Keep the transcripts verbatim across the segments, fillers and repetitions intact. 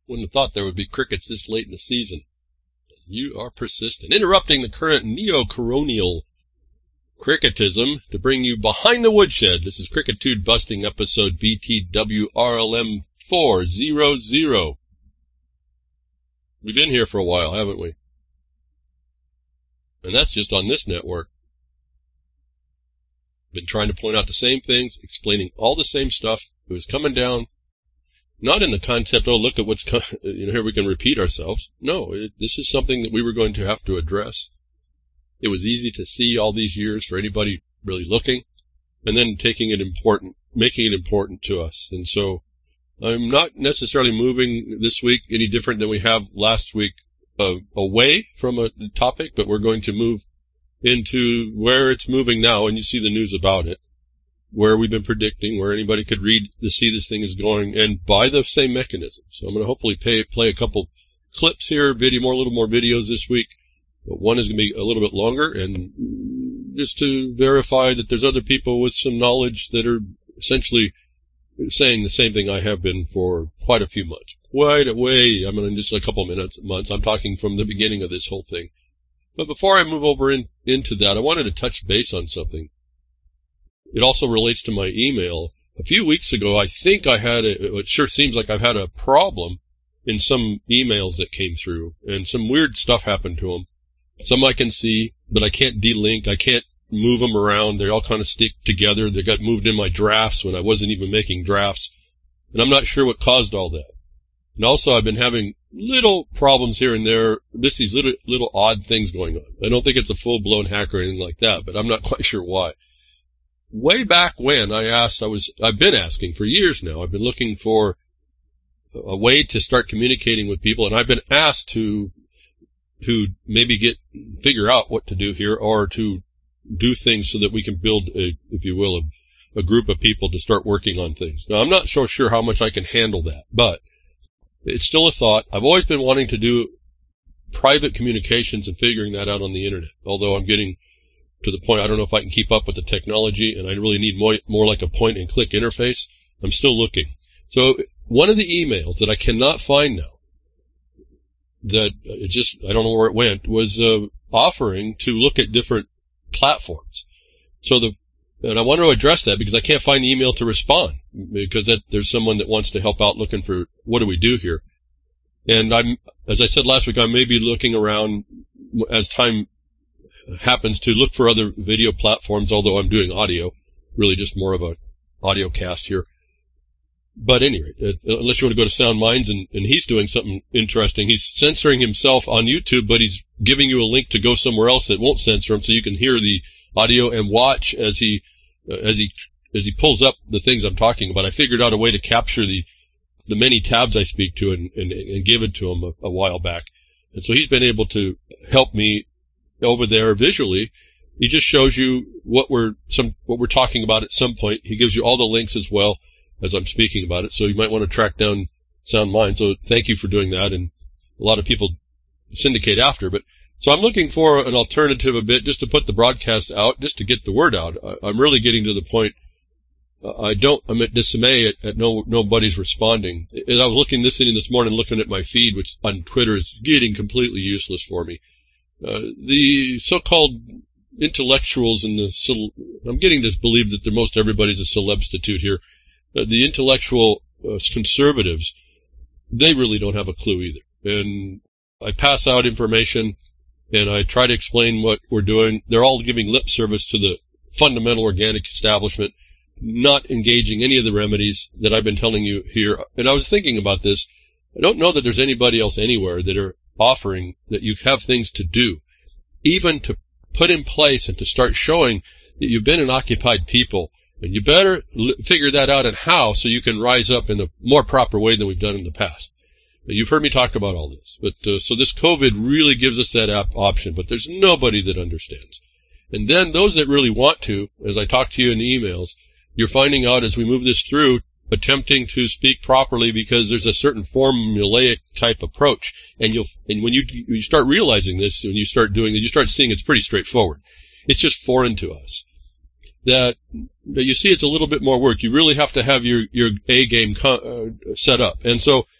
Wouldn't have thought there would be crickets this late in the season. You are persistent. Interrupting the current neo-coronial cricketism to bring you Behind the Woodshed. This is Crickitude Busting episode B T W R L M four hundred. We've been here for a while, haven't we? And that's just on this network. Been trying to point out the same things, explaining all the same stuff. It was coming down, not in the concept, oh, look at what's coming, you know, here we can repeat ourselves. No, it, this is something that we were going to have to address. It was easy to see all these years for anybody really looking, and then taking it important, making it important to us. And so I'm not necessarily moving this week any different than we have last week uh, away from a topic, but we're going to move into where it's moving now, and you see the news about it, where we've been predicting, where anybody could read to see this thing is going, and by the same mechanism. So I'm going to hopefully pay, play a couple clips here, video, more, a little more videos this week, but one is going to be a little bit longer, and just to verify that there's other people with some knowledge that are essentially saying the same thing I have been for quite a few months. Quite a way, I mean, in just a couple of minutes, months, I'm talking from the beginning of this whole thing. But before I move over in, into that, I wanted to touch base on something. It also relates to my email. A few weeks ago, I think I had a, it sure seems like I've had a problem in some emails that came through, and some weird stuff happened to them. Some I can see, but I can't delink. I can't move them around. They all kind of stick together. They got moved in my drafts when I wasn't even making drafts, and I'm not sure what caused all that. And also, I've been having little problems here and there, just these little, little odd things going on. I don't think it's a full-blown hack or anything like that, but I'm not quite sure why. Way back when I asked, I was, I've been asking for years now, I've been looking for a way to start communicating with people, and I've been asked to, to maybe get, figure out what to do here, or to do things so that we can build a, if you will, a, a group of people to start working on things. Now, I'm not so sure how much I can handle that, but it's still a thought. I've always been wanting to do private communications and figuring that out on the internet, although I'm getting to the point I don't know if I can keep up with the technology, and I really need more, more like a point-and-click interface. I'm still looking. So one of the emails that I cannot find now, that it just, I don't know where it went, was uh, offering to look at different platforms. So the And I want to address that because I can't find the email to respond, because that, there's someone that wants to help out looking for what do we do here. And I'm, as I said last week, I may be looking around as time happens to look for other video platforms, although I'm doing audio, really just more of a audio cast here. But anyway, unless you want to go to Sound Minds, and, and he's doing something interesting. He's censoring himself on YouTube, but he's giving you a link to go somewhere else that won't censor him, so you can hear the audio and watch as he uh, as he as he pulls up the things I'm talking about. I figured out a way to capture the the many tabs I speak to and and, and give it to him a, a while back, and so he's been able to help me over there visually. He just shows you what we're some what we're talking about at some point. He gives you all the links as well as I'm speaking about it, so you might want to track down Sound Mind. So thank you for doing that, and a lot of people syndicate after, but. So I'm looking for an alternative a bit, just to put the broadcast out, just to get the word out. I, I'm really getting to the point, uh, I don't, I'm at dismay at, at no, nobody's responding. As I was looking, listening this morning, looking at my feed, which on Twitter is getting completely useless for me. Uh, the so-called intellectuals and the, I'm getting to believe that most everybody's a celebstitute here. Uh, the intellectual uh, conservatives, they really don't have a clue either. And I pass out information, and I try to explain what we're doing. They're all giving lip service to the fundamental organic establishment, not engaging any of the remedies that I've been telling you here. And I was thinking about this. I don't know that there's anybody else anywhere that are offering that you have things to do, even to put in place and to start showing that you've been an occupied people. And you better figure that out and how, so you can rise up in a more proper way than we've done in the past. You've heard me talk about all this, but uh, so this COVID really gives us that op- option, but there's nobody that understands. And then those that really want to, as I talk to you in the emails, you're finding out as we move this through, attempting to speak properly because there's a certain formulaic type approach. And you'll, and when you, you start realizing this, when you start doing it, you start seeing it's pretty straightforward. It's just foreign to us. That, that you see it's a little bit more work. You really have to have your, your A game co- uh, set up. And so,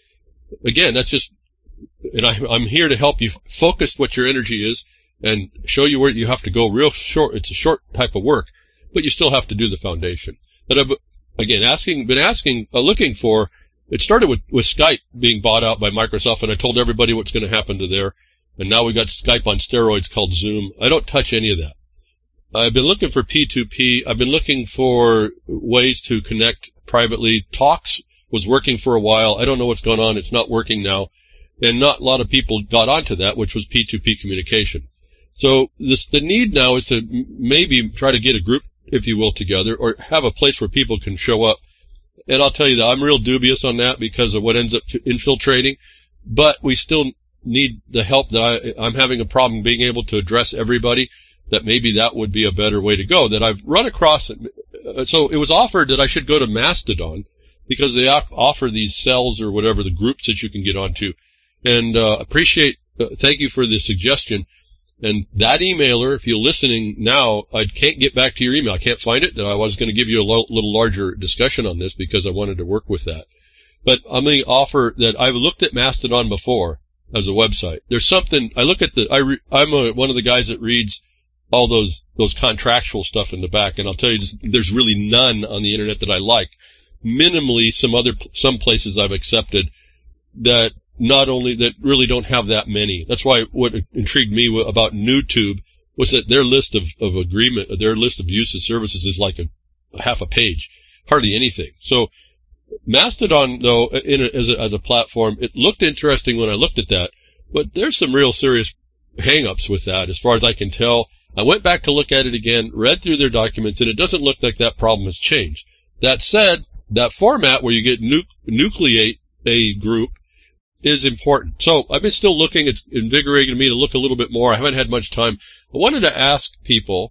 again, that's just, and I, I'm here to help you focus what your energy is and show you where you have to go real short. It's a short type of work, but you still have to do the foundation. But I've, again, asking, been asking, uh, looking for, it started with, with Skype being bought out by Microsoft, and I told everybody what's going to happen to there. And now we got Skype on steroids called Zoom. I don't touch any of that. I've been looking for P two P. I've been looking for ways to connect privately. Talks was working for a while. I don't know what's going on. It's not working now. And not a lot of people got onto that, which was P two P communication. So this, the need now is to maybe try to get a group, if you will, together, or have a place where people can show up. And I'll tell you that I'm real dubious on that because of what ends up infiltrating. But we still need the help that I, I'm having a problem being able to address everybody, that maybe that would be a better way to go. That I've run across, so it was offered that I should go to Mastodon because they offer these cells or whatever, the groups that you can get onto. And uh, appreciate, uh, thank you for the suggestion. And that emailer, if you're listening now, I can't get back to your email. I can't find it. I was going to give you a lo- little larger discussion on this because I wanted to work with that. But I'm going to offer that I've looked at Mastodon before as a website. There's something, I look at the, I re, I'm a, one of the guys that reads all those, those contractual stuff in the back, and I'll tell you, there's really none on the internet that I like. Minimally, some other, some places I've accepted that not only, that really don't have that many. That's why what intrigued me about NewTube was that their list of, of agreement, their list of use of services is like a, a half a page, hardly anything. So Mastodon, though, in a, as, a, as a platform, it looked interesting when I looked at that, but there's some real serious hang-ups with that, as far as I can tell. I went back to look at it again, read through their documents, and it doesn't look like that problem has changed. That said, that format where you get nu- nucleate a group is important. So I've been still looking. It's invigorating me to look a little bit more. I haven't had much time. I wanted to ask people,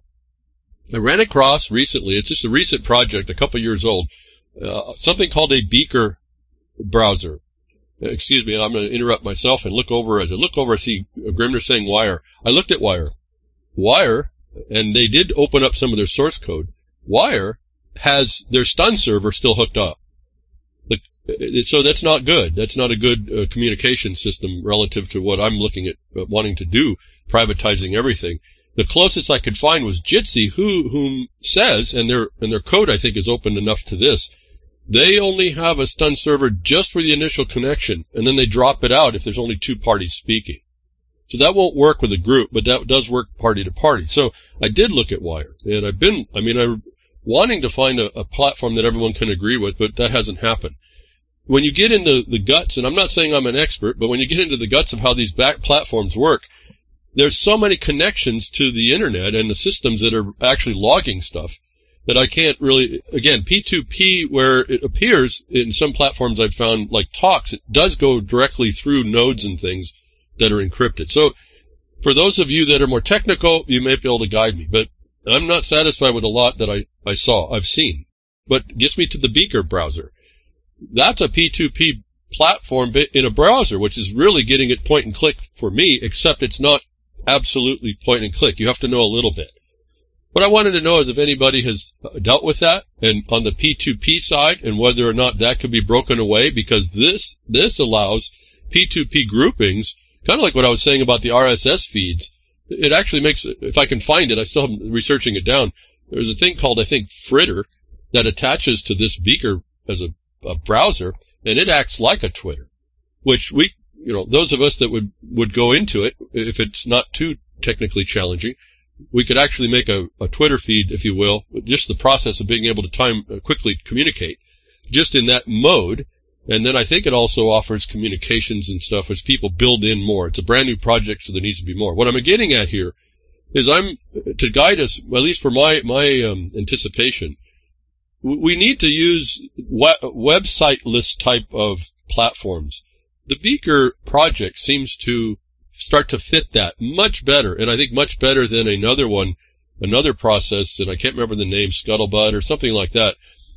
I ran across recently, it's just a recent project, a couple years old, uh, something called a Beaker browser. Excuse me, I'm going to interrupt myself and look over. As I look over, I see Grimner saying Wire. I looked at Wire. Wire, and they did open up some of their source code. Wire has their stun server still hooked up. The, so that's not good. That's not a good uh, communication system relative to what I'm looking at uh, wanting to do, privatizing everything. The closest I could find was Jitsi, who whom says, and their and their code I think is open enough to this, they only have a stun server just for the initial connection, and then they drop it out if there's only two parties speaking. So that won't work with a group, but that does work party to party. So I did look at Wire, and I've been, I mean, I'm wanting to find a, a platform that everyone can agree with, but that hasn't happened. When you get into the guts, and I'm not saying I'm an expert, but when you get into the guts of how these back platforms work, there's so many connections to the internet and the systems that are actually logging stuff that I can't really, again, P two P, where it appears in some platforms I've found, like Talks, it does go directly through nodes and things that are encrypted. So for those of you that are more technical, you may be able to guide me, but I'm not satisfied with a lot that I, I saw, I've seen. But gets me to the Beaker browser. That's a P two P platform in a browser, which is really getting it point and click for me, except it's not absolutely point and click. You have to know a little bit. What I wanted to know is if anybody has dealt with that, and on the P two P side, and whether or not that could be broken away, because this this allows P two P groupings, kind of like what I was saying about the R S S feeds. It actually makes, if I can find it, I still am researching it down. There's a thing called, I think, Fritter, that attaches to this Beaker as a, a browser, and it acts like a Twitter, which we, you know, those of us that would, would go into it, if it's not too technically challenging, we could actually make a, a Twitter feed, if you will, just the process of being able to time uh, quickly communicate, just in that mode. And then I think it also offers communications and stuff as people build in more. It's a brand new project, so there needs to be more. What I'm getting at here is I'm, to guide us, at least for my, my um, anticipation, we need to use we- website-less type of platforms. The Beaker project seems to start to fit that much better, and I think much better than another one, another process, and I can't remember the name, Scuttlebutt or something like that.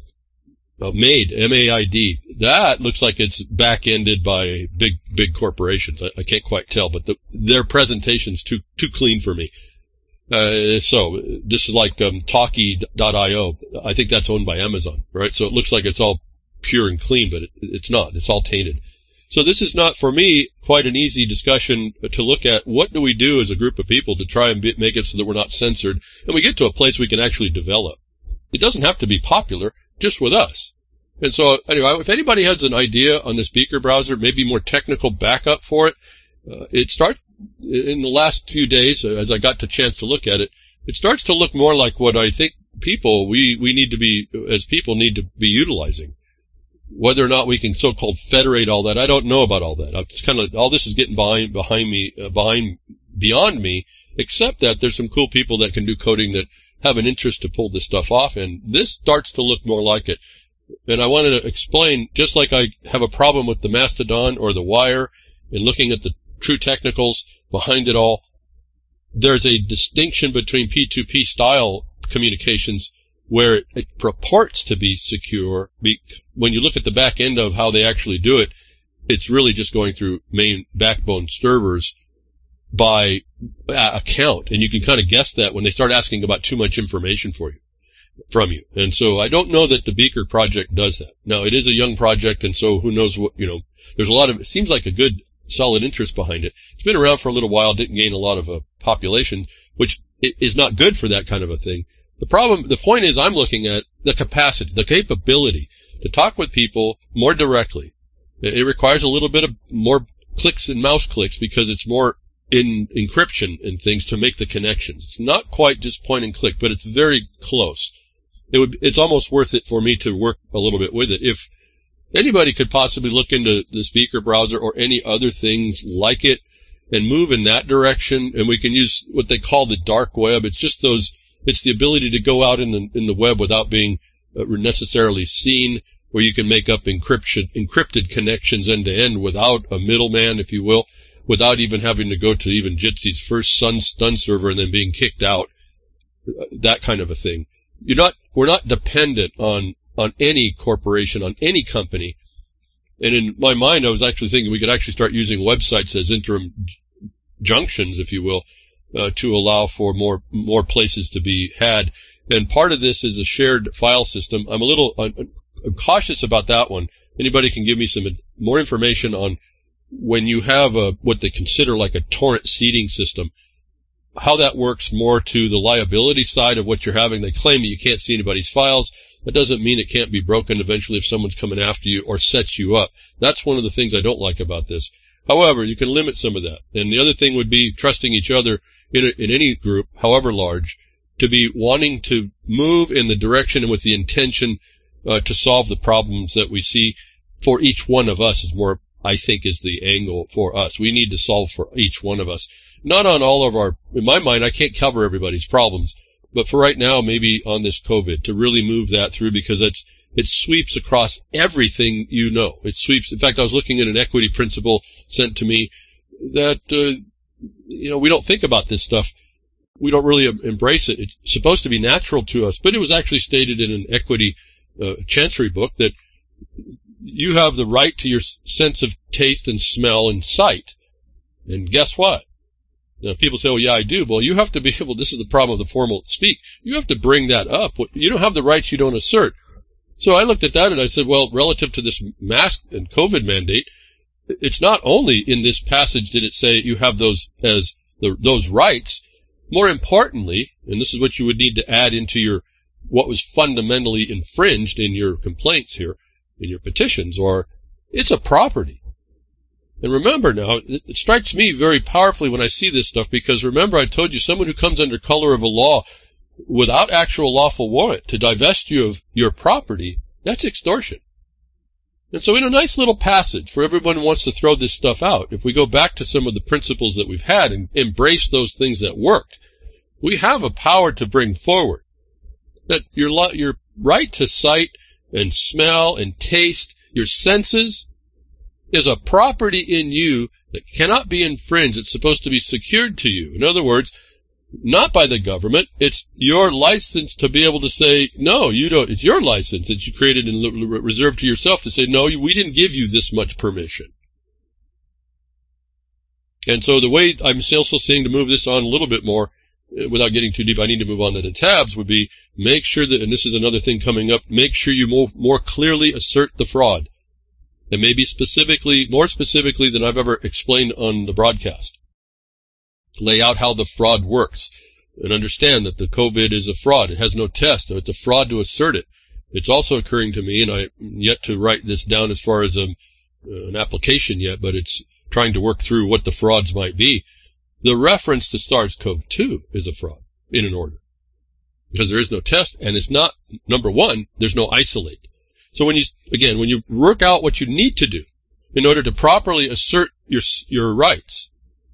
Uh, MAID, M A I D. That looks like it's back-ended by big, big corporations. I, I can't quite tell, but the, their presentation's too, too clean for me. Uh, so this is like, um, Talkie dot io. I think that's owned by Amazon, right? So it looks like it's all pure and clean, but it, it's not. It's all tainted. So this is not, for me, quite an easy discussion to look at. What do we do as a group of people to try and be, make it so that we're not censored, and we get to a place we can actually develop? It doesn't have to be popular, just with us. And so, anyway, if anybody has an idea on the speaker browser, maybe more technical backup for it, uh, it starts, in the last few days, uh, as I got the chance to look at it, it starts to look more like what I think people, we, we need to be, as people, need to be utilizing. Whether or not we can so-called federate all that, I don't know about all that. It's kind of, all this is getting behind, behind me, uh, behind, beyond me, except that there's some cool people that can do coding that have an interest to pull this stuff off, and this starts to look more like it. And I wanted to explain, just like I have a problem with the Mastodon or the Wire, and looking at the true technicals behind it all, there's a distinction between P two P style communications where it purports to be secure. When you look at the back end of how they actually do it, it's really just going through main backbone servers by account. And you can kind of guess that when they start asking about too much information for you, from you. And so I don't know that the Beaker project does that. Now, it is a young project, and so who knows what, you know, there's a lot of, it seems like a good, solid interest behind it. It's been around for a little while, didn't gain a lot of uh, population, which is not good for that kind of a thing. The problem, the point is I'm looking at the capacity, the capability to talk with people more directly. It requires a little bit of more clicks and mouse clicks because it's more in encryption and things to make the connections. It's not quite just point and click, but it's very close. It would, it's almost worth it for me to work a little bit with it. If anybody could possibly look into the speaker browser or any other things like it and move in that direction, and we can use what they call the dark web. It's just those, it's the ability to go out in the, in the web without being uh, necessarily seen, where you can make up encryption, encrypted connections end to end without a middleman, if you will, without even having to go to even Jitsi's first Sun stun server and then being kicked out, that kind of a thing. You're not, we're not dependent on, on any corporation, on any company. And in my mind, I was actually thinking we could actually start using websites as interim junctions, if you will, uh, to allow for more, more places to be had. And part of this is a shared file system. I'm a little uh, I'm cautious about that one. Anybody can give me some more information on when you have a, what they consider like a torrent seeding system, how that works more to the liability side of what you're having. They claim that you can't see anybody's files. That doesn't mean it can't be broken eventually if someone's coming after you or sets you up. That's one of the things I don't like about this. However, you can limit some of that. And the other thing would be trusting each other in, a, in any group, however large, to be wanting to move in the direction and with the intention uh, to solve the problems that we see for each one of us is more, I think, is the angle for us. We need to solve for each one of us. Not on all of our, in my mind, I can't cover everybody's problems, but for right now, maybe on this COVID, to really move that through, because it's, it sweeps across everything you know. It sweeps, in fact, I was looking at an equity principle sent to me that, uh, you know, we don't think about this stuff. We don't really embrace it. It's supposed to be natural to us, but it was actually stated in an equity uh, chancery book that you have the right to your sense of taste and smell and sight. And guess what? Now, people say, oh, yeah, I do. Well, you have to be able, this is the problem of the formal speak. You have to bring that up. You don't have the rights you don't assert. So I looked at that and I said, well, relative to this mask and COVID mandate, it's not only in this passage did it say you have those as the, those rights. More importantly, and this is what you would need to add into your, what was fundamentally infringed in your complaints here, in your petitions, or it's a property. And remember now, it, it strikes me very powerfully when I see this stuff, because remember I told you someone who comes under color of a law without actual lawful warrant to divest you of your property, that's extortion. And so in a nice little passage for everyone who wants to throw this stuff out, if we go back to some of the principles that we've had and embrace those things that worked, we have a power to bring forward that your, your right to sight and smell and taste, your senses, is a property in you that cannot be infringed. It's supposed to be secured to you. In other words, not by the government. It's your license to be able to say, no, you don't. It's your license that you created and reserved to yourself to say, no, we didn't give you this much permission. And so the way I'm also seeing to move this on a little bit more, without getting too deep, I need to move on to the tabs, would be make sure that, and this is another thing coming up, make sure you more, more clearly assert the fraud. and maybe specifically, more specifically than I've ever explained on the broadcast. Lay out how the fraud works and understand that the COVID is a fraud. It has no test, so it's a fraud to assert it. It's also occurring to me, and I'm yet to write this down as far as a, uh, an application yet, but it's trying to work through what the frauds might be. The reference to SARS-C o V two is a fraud in an order because there is no test, and it's not, number one, there's no isolate. So when you, again, when you work out what you need to do in order to properly assert your your rights,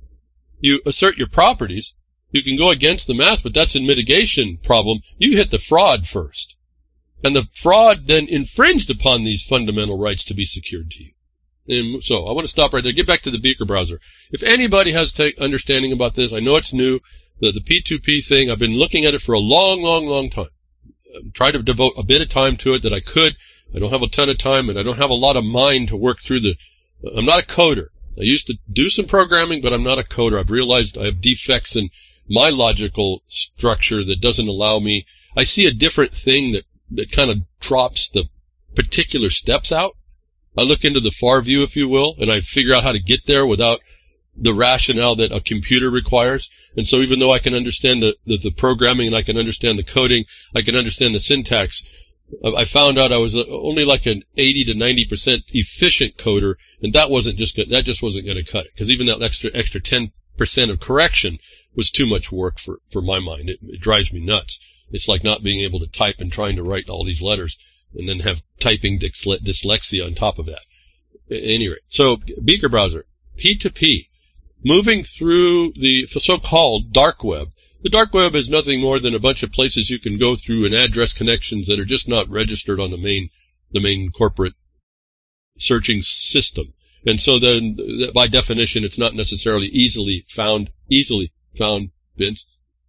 you assert your properties, you can go against the mass, but that's a mitigation problem. You hit the fraud first. And the fraud then infringed upon these fundamental rights to be secured to you. And so I want to stop right there. Get back to the Beaker browser. If anybody has take understanding about this, I know it's new. The, the P two P thing, I've been looking at it for a long, long, long time. I've tried to devote a bit of time to it that I could. I don't have a ton of time, and I don't have a lot of mind to work through the... I'm not a coder. I used to do some programming, but I'm not a coder. I've realized I have defects in my logical structure that doesn't allow me... I see a different thing that that kind of drops the particular steps out. I look into the far view, if you will, and I figure out how to get there without the rationale that a computer requires. And so even though I can understand the, the, the programming and I can understand the coding, I can understand the syntax, I found out I was only like an eighty to ninety percent efficient coder, and that wasn't just that just wasn't going to cut it, because even that extra extra ten percent of correction was too much work for, for my mind. It, it drives me nuts. It's like not being able to type and trying to write all these letters and then have typing dyslexia on top of that. At any rate, so Beaker browser, P two P, moving through the so-called dark web. The dark web is nothing more than a bunch of places you can go through and address connections that are just not registered on the main, the main corporate searching system. And so then, by definition, it's not necessarily easily found, easily found, Vince.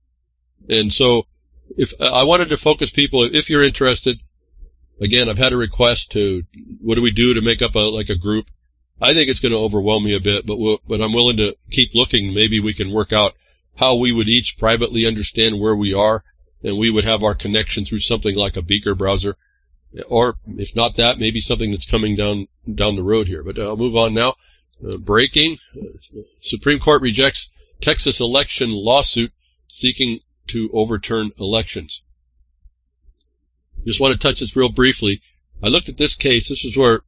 And so, if I wanted to focus people, if you're interested, again, I've had a request to, what do we do to make up a, like a group? I think it's going to overwhelm me a bit, but we'll, but I'm willing to keep looking. Maybe we can work out how we would each privately understand where we are, and we would have our connection through something like a Beaker browser, or if not that, maybe something that's coming down down the road here. But I'll move on now. Uh, breaking. Uh, Supreme Court rejects Texas election lawsuit seeking to overturn elections. Just want to touch this real briefly. I looked at this case. This is where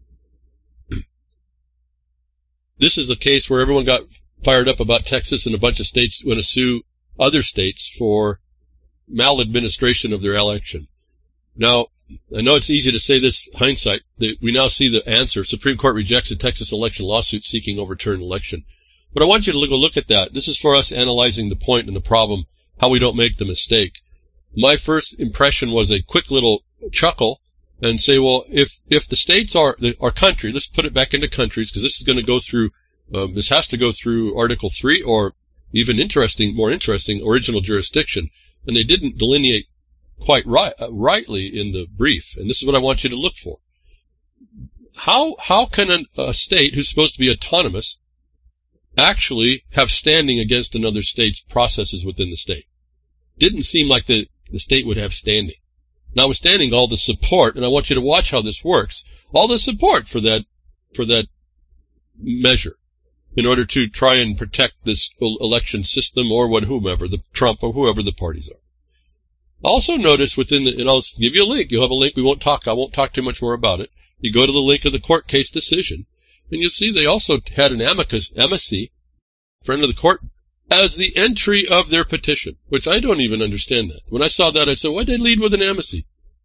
this is the case where everyone got fired up about Texas, and a bunch of states want to sue other states for maladministration of their election. Now, I know it's easy to say this hindsight, that we now see the answer. Supreme Court rejects a Texas election lawsuit seeking overturn election. But I want you to look, look at that. This is for us analyzing the point and the problem, how we don't make the mistake. My first impression was a quick little chuckle and say, well, if if the states are the, our country, let's put it back into countries, because this is going to go through, um, this has to go through Article three, or even interesting, more interesting, original jurisdiction. And they didn't delineate quite right, uh, rightly in the brief, and this is what I want you to look for. How how can an, a state who's supposed to be autonomous actually have standing against another state's processes within the state? Didn't seem like the, the state would have standing. Notwithstanding all the support, and I want you to watch how this works, all the support for that for that measure in order to try and protect this election system, or what whomever, the Trump or whoever the parties are. Also notice within the, and I'll give you a link, you'll have a link, we won't talk, I won't talk too much more about it. You go to the link of the court case decision, and you'll see they also had an amicus, amici, friend of the court, as the entry of their petition, which I don't even understand that. When I saw that, I said, why'd they lead with an amici?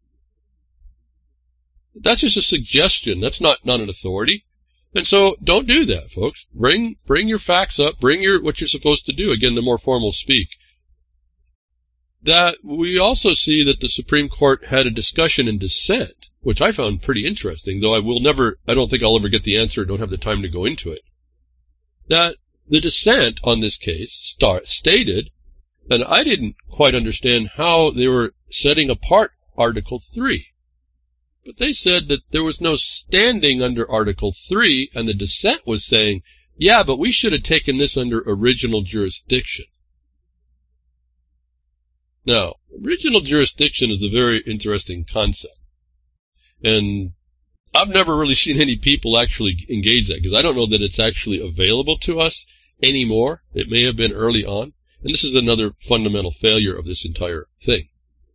That's just a suggestion. That's not, not an authority. And so don't do that, folks. Bring, bring your facts up, bring your, what you're supposed to do. Again, the more formal speak. That we also see that the Supreme Court had a discussion in dissent, which I found pretty interesting, though I will never, I don't think I'll ever get the answer, don't have the time to go into it. That the dissent on this case start, stated, and I didn't quite understand how they were setting apart Article three. But they said that there was no standing under Article three, and the dissent was saying, yeah, but we should have taken this under original jurisdiction. Now, original jurisdiction is a very interesting concept. And I've never really seen any people actually engage that, because I don't know that it's actually available to us anymore. It may have been early on, and this is another fundamental failure of this entire thing.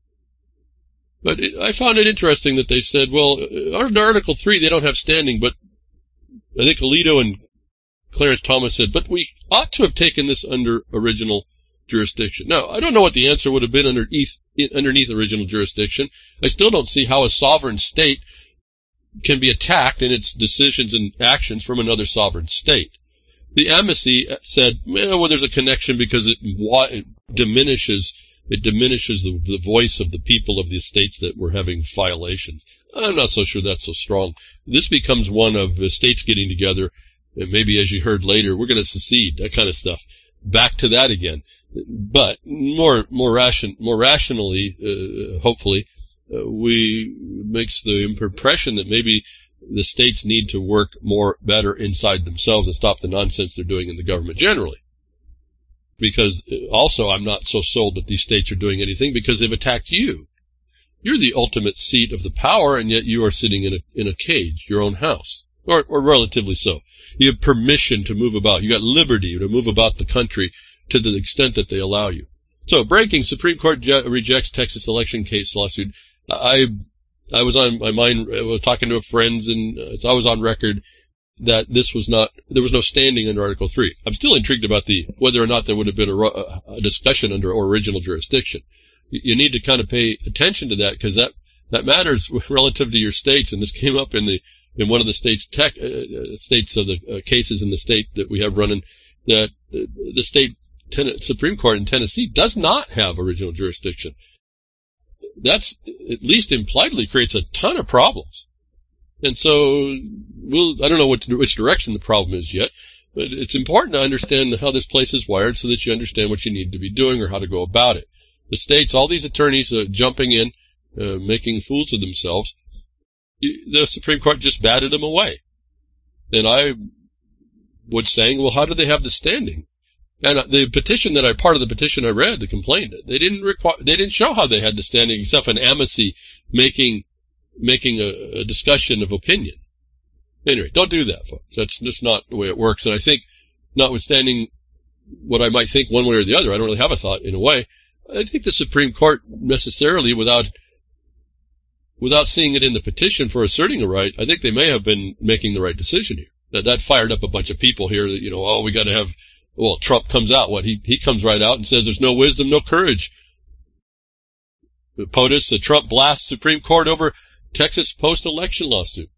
But it, I found it interesting that they said, well, under Article three, they don't have standing, but I think Alito and Clarence Thomas said, but we ought to have taken this under original jurisdiction. Now, I don't know what the answer would have been underneath, underneath original jurisdiction. I still don't see how a sovereign state can be attacked in its decisions and actions from another sovereign state. The amnesty said, well, there's a connection because it, it diminishes it diminishes the, the voice of the people of the states that were having violations. I'm not so sure that's so strong. This becomes one of the states getting together, and maybe, as you heard later, we're going to secede, that kind of stuff. Back to that again. But more more ration, more rationally, uh, hopefully, uh, we makes the impression that maybe the states need to work more better inside themselves and stop the nonsense they're doing in the government generally. Because also, I'm not so sold that these states are doing anything, because they've attacked you. You're the ultimate seat of the power, and yet you are sitting in a in a cage, your own house, or or relatively so. You have permission to move about. You got liberty to move about the country to the extent that they allow you. So, breaking, Supreme Court rejects Texas election case lawsuit. I I was on my mind, I was talking to friends, and uh, I was on record that this was not, there was no standing under Article three. I'm still intrigued about the whether or not there would have been a, a discussion under original jurisdiction. You, you need to kind of pay attention to that, because that, that matters relative to your states, and this came up in the in one of the states tech, uh, states of the uh, cases in the state that we have running, that uh, the state ten- Supreme Court in Tennessee does not have original jurisdiction. That's, at least impliedly, creates a ton of problems. And so, we'll, I don't know what, which direction the problem is yet, but it's important to understand how this place is wired so that you understand what you need to be doing or how to go about it. The states, all these attorneys uh, jumping in, uh, making fools of themselves, the Supreme Court just batted them away. And I was saying, well, how do they have the standing? And the petition that I, part of the petition I read, the complaint, they didn't require, they didn't show how they had the standing except an amnesty making, making a, a discussion of opinion. Anyway, don't do that, folks. That's just not the way it works. And I think, notwithstanding what I might think one way or the other, I don't really have a thought in a way. I think the Supreme Court necessarily, without, without seeing it in the petition for asserting a right, I think they may have been making the right decision here. That, that fired up a bunch of people here that, you know, oh, we got to have, well, Trump comes out, what, he, he comes right out and says there's no wisdom, no courage. POTUS, uh, Trump blasts Supreme Court over Texas post-election lawsuit.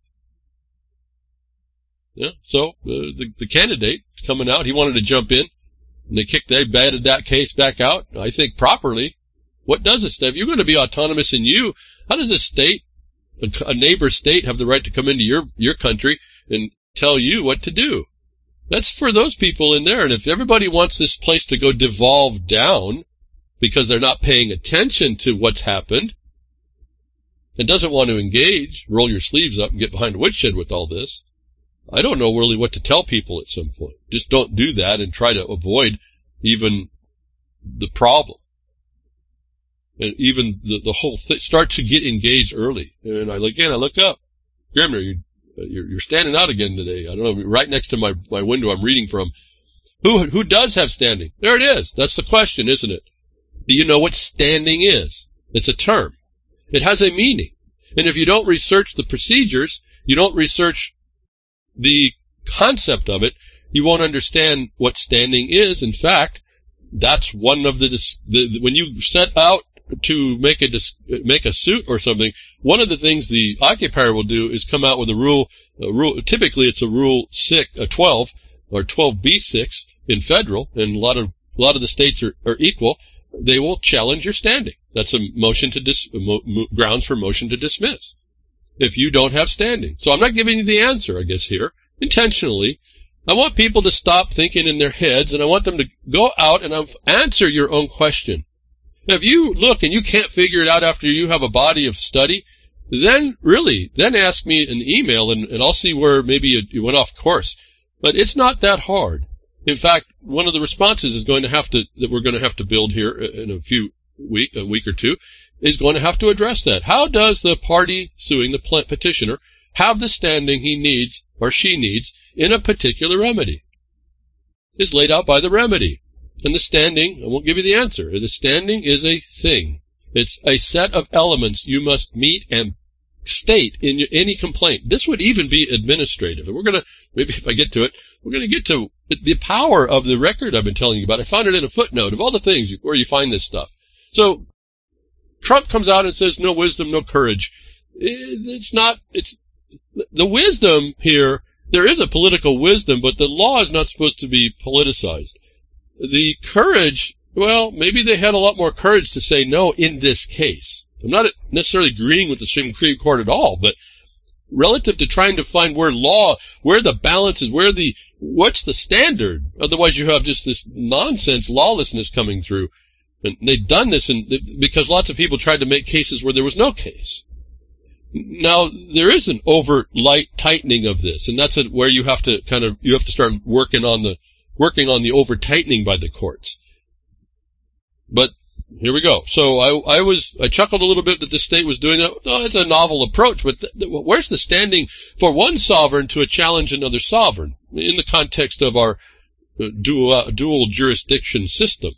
Yeah, so uh, the, the candidate is coming out, he wanted to jump in, and they kicked, they batted that case back out, I think properly. What does a state, if you're going to be autonomous in you, how does a state, a, a neighbor state, have the right to come into your, your country and tell you what to do? That's for those people in there. And if everybody wants this place to go devolve down because they're not paying attention to what's happened and doesn't want to engage, roll your sleeves up and get behind a woodshed with all this, I don't know really what to tell people at some point. Just don't do that and try to avoid even the problem. And even the, the whole thing, start to get engaged early. And I, again, I look up, Grimner, you You're, you're standing out again today. I don't know, right next to my, my window I'm reading from. Who who does have standing? There it is. That's the question, isn't it? Do you know what standing is? It's a term. It has a meaning. And if you don't research the procedures, you don't research the concept of it, you won't understand what standing is. In fact, that's one of the, the when you set out to make a make a suit or something, one of the things the occupier will do is come out with a rule. A rule typically, it's a rule six, a twelve or twelve B six in federal, and a lot of a lot of the states are, are equal. They will challenge your standing. That's a motion to dis, mo, mo, grounds for motion to dismiss if you don't have standing. So I'm not giving you the answer, I guess here intentionally. I want people to stop thinking in their heads, and I want them to go out and answer your own question. If you look and you can't figure it out after you have a body of study, then really, then ask me an email and, and I'll see where maybe you, you went off course. But it's not that hard. In fact, one of the responses is going to have to, that we're going to have to build here in a few week, a week or two, is going to have to address that. How does the party suing the petitioner have the standing he needs or she needs in a particular remedy. Is laid out by the remedy. And the standing, I won't give you the answer. The standing is a thing. It's a set of elements you must meet and state in your, any complaint. This would even be administrative. And we're going to, maybe if I get to it, we're going to get to the power of the record I've been telling you about. I found it in a footnote of all the things where you find this stuff. So Trump comes out and says, no wisdom, no courage. It's not, it's, the wisdom here, there is a political wisdom, but the law is not supposed to be politicized. The courage, well, maybe they had a lot more courage to say no in this case. I'm not necessarily agreeing with the Supreme Court at all, but relative to trying to find where law, where the balance is, where the, what's the standard? Otherwise you have just this nonsense lawlessness coming through. And they've done this in, because lots of people tried to make cases where there was no case. Now, there is an over light tightening of this, and that's where you have to kind of, you have to start working on the, working on the over tightening by the courts. But here we go. So I, I was, I chuckled a little bit that the state was doing that. Oh, it's a novel approach, but th- th- where's the standing for one sovereign to challenge another sovereign in the context of our uh, dual, uh, dual jurisdiction system?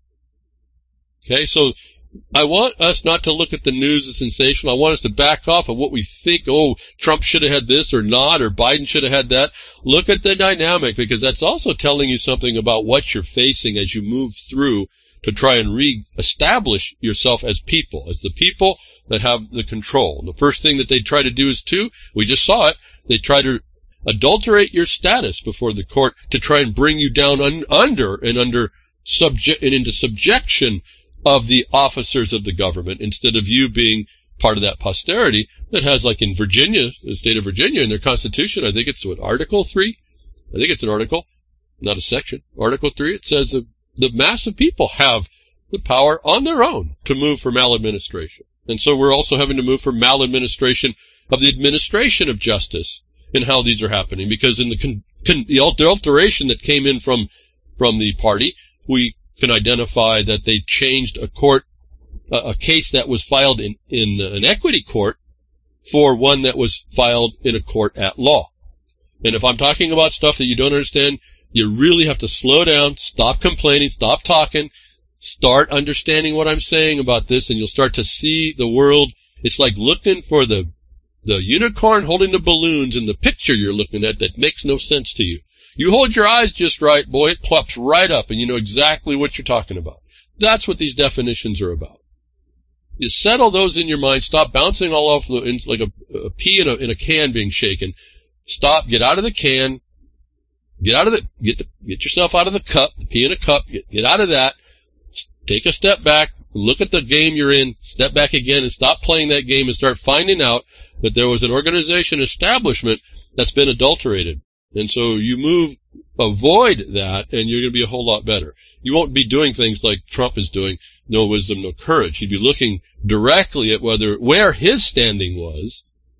Okay, so I want us not to look at the news as sensational. I want us to back off of what we think, oh, Trump should have had this or not, or Biden should have had that. Look at the dynamic, because that's also telling you something about what you're facing as you move through to try and re-establish yourself as people, as the people that have the control. And the first thing that they try to do is to, we just saw it, they try to adulterate your status before the court to try and bring you down un- under and under subject and into subjection of the officers of the government, instead of you being part of that posterity that has, like in Virginia, the state of Virginia, in their Constitution, I think it's what, Article three? I think it's an article, not a section. Article three, it says that the mass of people have the power on their own to move for maladministration. And so we're also having to move for maladministration of the administration of justice and how these are happening, because in the con- con- the alteration that came in from from the party, we can identify that they changed a court, uh, a case that was filed in, in an equity court for one that was filed in a court at law. And if I'm talking about stuff that you don't understand, you really have to slow down, stop complaining, stop talking, start understanding what I'm saying about this, and you'll start to see the world. It's like looking for the, the unicorn holding the balloons in the picture you're looking at that makes no sense to you. You hold your eyes just right, boy, it plops right up, and you know exactly what you're talking about. That's what these definitions are about. You settle those in your mind. Stop bouncing all off the, in, like a, a pea in a, in a can being shaken. Stop. Get out of the can. Get out of the get the, get yourself out of the cup. The pea in a cup. Get, get out of that. Take a step back. Look at the game you're in. Step back again and stop playing that game and start finding out that there was an organization establishment that's been adulterated. And so you move, avoid that, and you're going to be a whole lot better. You won't be doing things like Trump is doing, no wisdom, no courage. You'd be looking directly at whether where his standing was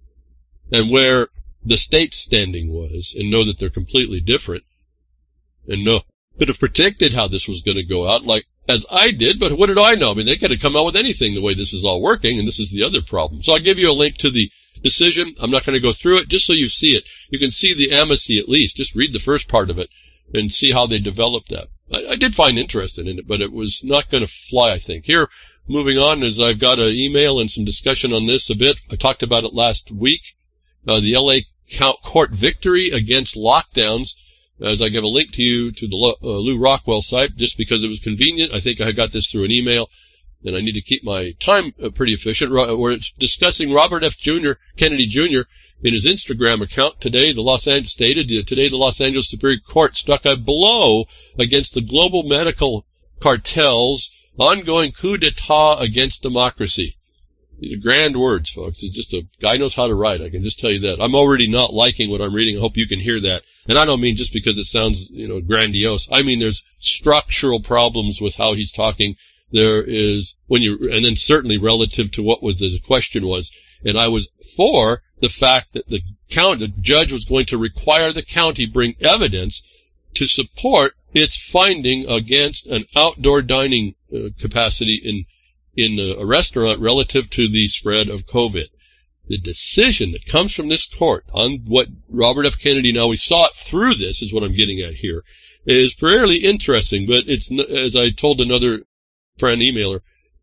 and where the state's standing was, and know that they're completely different, and know could have predicted how this was going to go out, like as I did. But what did I know? I mean, they could have come out with anything the way this is all working, and this is the other problem. So I'll give you a link to the decision. I'm not going to go through it, just so you see it. You can see the amici at least. Just read the first part of it and see how they developed that. I, I did find interested in it, but it was not going to fly, I think. Here, moving on, is I've got an email and some discussion on this a bit. I talked about it last week. Uh, the L A court victory against lockdowns, as I give a link to you to the uh, Lou Rockwell site, just because it was convenient. I think I got this through an email, and I need to keep my time uh, pretty efficient. We're discussing Robert F. Junior Kennedy Junior in his Instagram account today. The Los Angeles stated today the Los Angeles Superior Court struck a blow against the global medical cartels' ongoing coup d'etat against democracy. These are grand words, folks. It's just a guy knows how to write. I can just tell you that. I'm already not liking what I'm reading. I hope you can hear that. And I don't mean just because it sounds, you know, grandiose. I mean there's structural problems with how he's talking. There is, when you, and then certainly relative to what was the question was. And I was for the fact that the county, the judge was going to require the county bring evidence to support its finding against an outdoor dining uh, capacity in in a restaurant relative to the spread of COVID. the decision that comes from this court on what Robert F. Kennedy, now we saw it through this, is what I'm getting at here, is fairly interesting, but it's, as I told another friend emailer,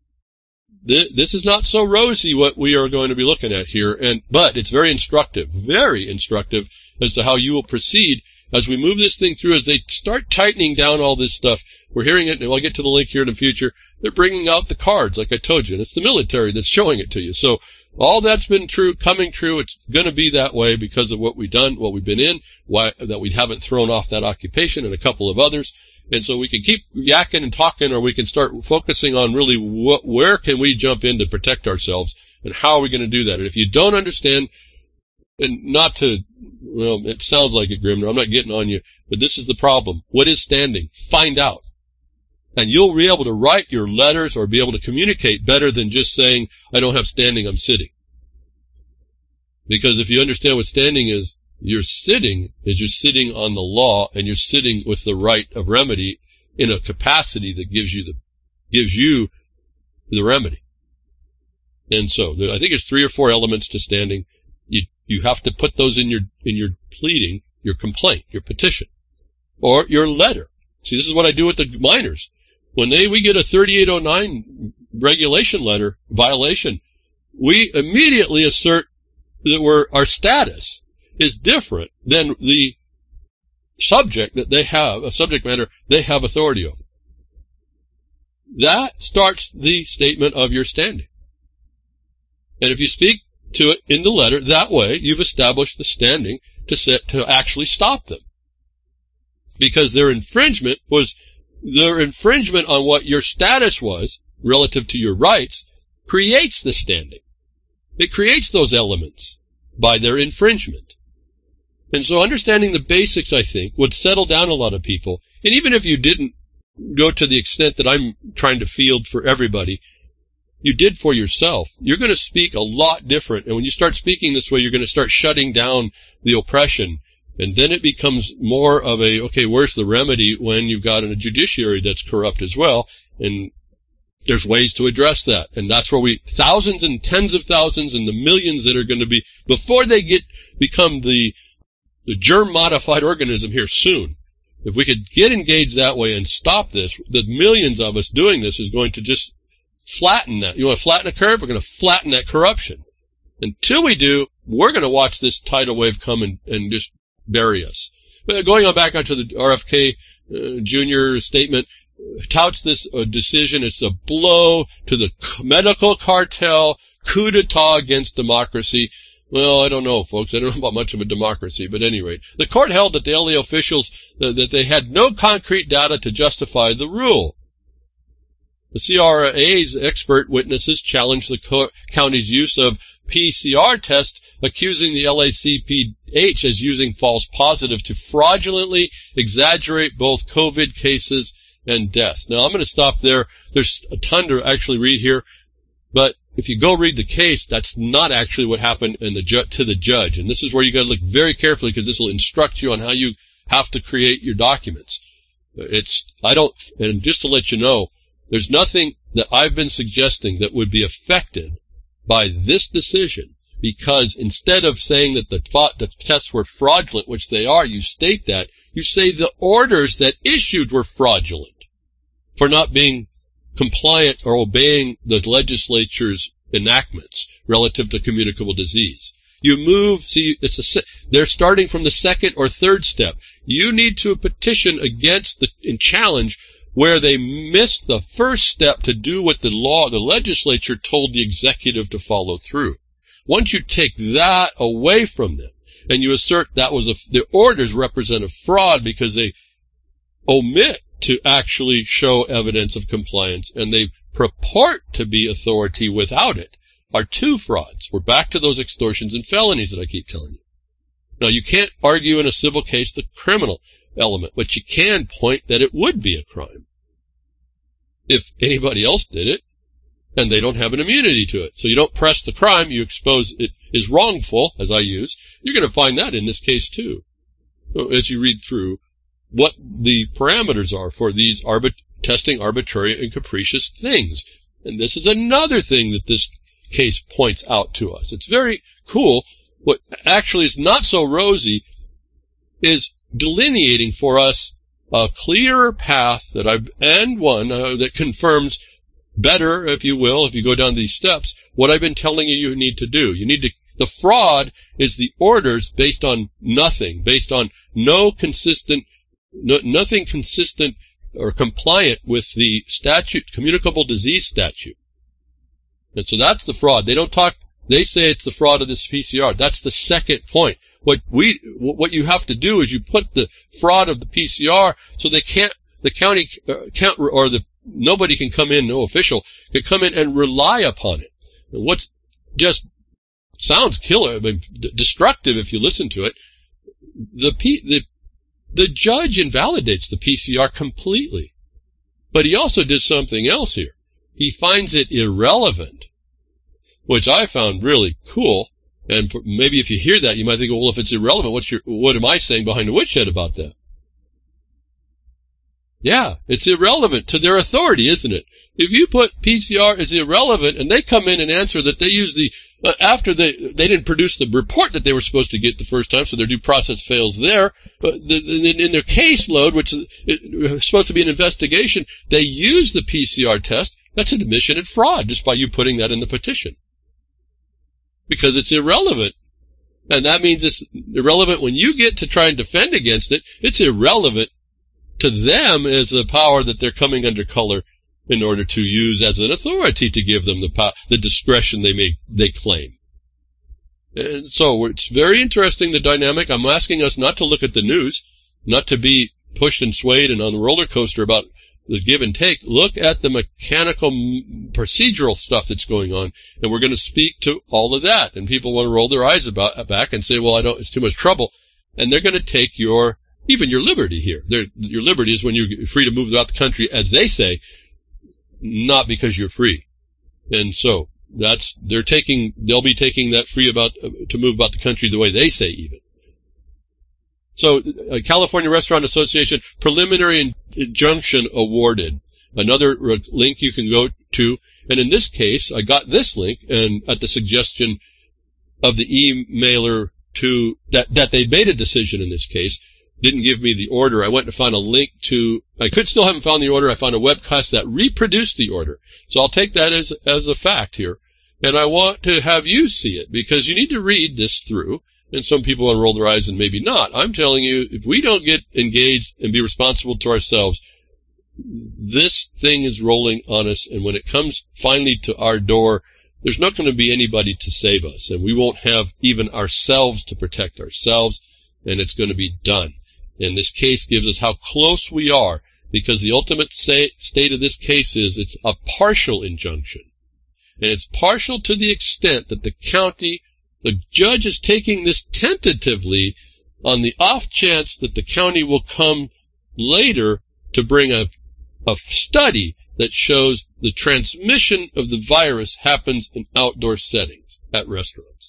this is not so rosy what we are going to be looking at here, and but it's very instructive, very instructive as to how you will proceed as we move this thing through, as they start tightening down all this stuff. We're hearing it, and I'll get to the link here in the future. They're bringing out the cards, like I told you, and it's the military that's showing it to you. So all that's been true, coming true. It's going to be that way because of what we've done, what we've been in, why that we haven't thrown off that occupation and a couple of others. And so we can keep yakking and talking, or we can start focusing on really what, where can we jump in to protect ourselves, and how are we going to do that. And if you don't understand, and not to, well, it sounds like it, Grimner, I'm not getting on you, but this is the problem. What is standing? Find out. And you'll be able to write your letters or be able to communicate better than just saying, I don't have standing, I'm sitting. Because if you understand what standing is, you're sitting is you're sitting on the law, and you're sitting with the right of remedy in a capacity that gives you the gives you the remedy. And so I think there's three or four elements to standing. You you have to put those in your in your pleading, your complaint, your petition, or your letter. See, this is what I do with the miners. When they we get a thirty-eight oh nine regulation letter violation, we immediately assert that we're our status is different than the subject that they have, a subject matter they have authority over. That starts the statement of your standing. And if you speak to it in the letter that way, you've established the standing to set, to actually stop them. Because their infringement was, their infringement on what your status was relative to your rights creates the standing. It creates those elements by their infringement. And so understanding the basics, I think, would settle down a lot of people. And even if you didn't go to the extent that I'm trying to field for everybody, you did for yourself. You're going to speak a lot different. And when you start speaking this way, you're going to start shutting down the oppression. And then it becomes more of a, okay, where's the remedy when you've got a judiciary that's corrupt as well? And there's ways to address that. And that's where we, thousands and tens of thousands and the millions that are going to be, before they get, become the, the germ-modified organism here soon. If we could get engaged that way and stop this, the millions of us doing this is going to just flatten that. You want to flatten a curve? We're going to flatten that corruption. Until we do, we're going to watch this tidal wave come and, and just bury us. But going on back onto the R F K uh, Junior statement, touts this uh, decision. It's a blow to the medical cartel, coup d'etat against democracy. Well, I don't know, folks. I don't know about much of a democracy, but at any rate, the court held that the L A officials, uh, that they had no concrete data to justify the rule. The C R A's expert witnesses challenged the co- county's use of P C R tests, accusing the L A C P H as using false positive to fraudulently exaggerate both COVID cases and deaths. Now, I'm going to stop there. There's a ton to actually read here, but if you go read the case, that's not actually what happened in the ju- to the judge. And this is where you got to look very carefully, because this will instruct you on how you have to create your documents. It's, I don't, and just to let you know, there's nothing that I've been suggesting that would be affected by this decision, because instead of saying that the, the tests were fraudulent, which they are, you state that, you say the orders that issued were fraudulent for not being compliant or obeying the legislature's enactments relative to communicable disease. You move, see, it's a, they're starting from the second or third step. You need to petition against the, and challenge where they missed the first step to do what the law, the legislature told the executive to follow through. Once you take that away from them, and you assert that was a, the orders represent a fraud because they omit to actually show evidence of compliance, and they purport to be authority without it, are two frauds. We're back to those extortions and felonies that I keep telling you. Now, you can't argue in a civil case the criminal element, but you can point that it would be a crime if anybody else did it, and they don't have an immunity to it. So you don't press the crime, you expose it is wrongful, as I use. You're going to find that in this case, too, as you read through what the parameters are for these arbit- testing arbitrary and capricious things. And this is another thing that this case points out to us. It's very cool. What actually is not so rosy is delineating for us a clearer path that I've, and one uh, that confirms better, if you will, if you go down these steps, what I've been telling you you need to do. You need to, the fraud is the orders based on nothing, based on no consistent, no, nothing consistent or compliant with the statute, communicable disease statute. And so that's the fraud. They don't talk, they say it's the fraud of this P C R. That's the second point. What we, what you have to do is you put the fraud of the P C R so they can't, the county uh, can't, or the, nobody can come in, no official can come in and rely upon it. And what's just sounds killer, I mean, d- destructive if you listen to it. The P, the, the judge invalidates the P C R completely. But he also did something else here. He finds it irrelevant, which I found really cool. And maybe if you hear that, you might think, well, if it's irrelevant, what's your, what am I saying behind the woodshed about that? Yeah, it's irrelevant to their authority, isn't it? If you put P C R as irrelevant and they come in and answer that they use the, uh, after they, they didn't produce the report that they were supposed to get the first time, so their due process fails there, but the, in, in their caseload, which is it, supposed to be an investigation, they use the P C R test, that's an admission of fraud just by you putting that in the petition. Because it's irrelevant. And that means it's irrelevant when you get to try and defend against it. It's irrelevant to them as the power that they're coming under color in order to use as an authority to give them the power, the discretion they may they claim. And so it's very interesting, the dynamic. I'm asking us not to look at the news, not to be pushed and swayed and on the roller coaster about the give and take. Look at the mechanical, procedural stuff that's going on, and we're going to speak to all of that. And people want to roll their eyes about back and say, "Well, I don't. It's too much trouble," and they're going to take your even your liberty here. They're, your liberty is when you're free to move throughout the country, as they say, not because you're free. And so that's they're taking. They'll be taking that free about uh, to move about the country the way they say even. So, uh, California Restaurant Association preliminary injunction awarded. Another re- link you can go to. And in this case, I got this link, and at the suggestion of the emailer to that that they made a decision in this case, didn't give me the order. I went to find a link to. I could still haven't found the order. I found a webcast that reproduced the order. So I'll take that as as a fact here, and I want to have you see it because you need to read this through. And some people want to roll their eyes and maybe not. I'm telling you, if we don't get engaged and be responsible to ourselves, this thing is rolling on us. And when it comes finally to our door, there's not going to be anybody to save us. And we won't have even ourselves to protect ourselves. And it's going to be done. And this case gives us how close we are, because the ultimate say, state of this case is it's a partial injunction. And it's partial to the extent that the county, the judge is taking this tentatively on the off chance that the county will come later to bring a, a study that shows the transmission of the virus happens in outdoor settings at restaurants.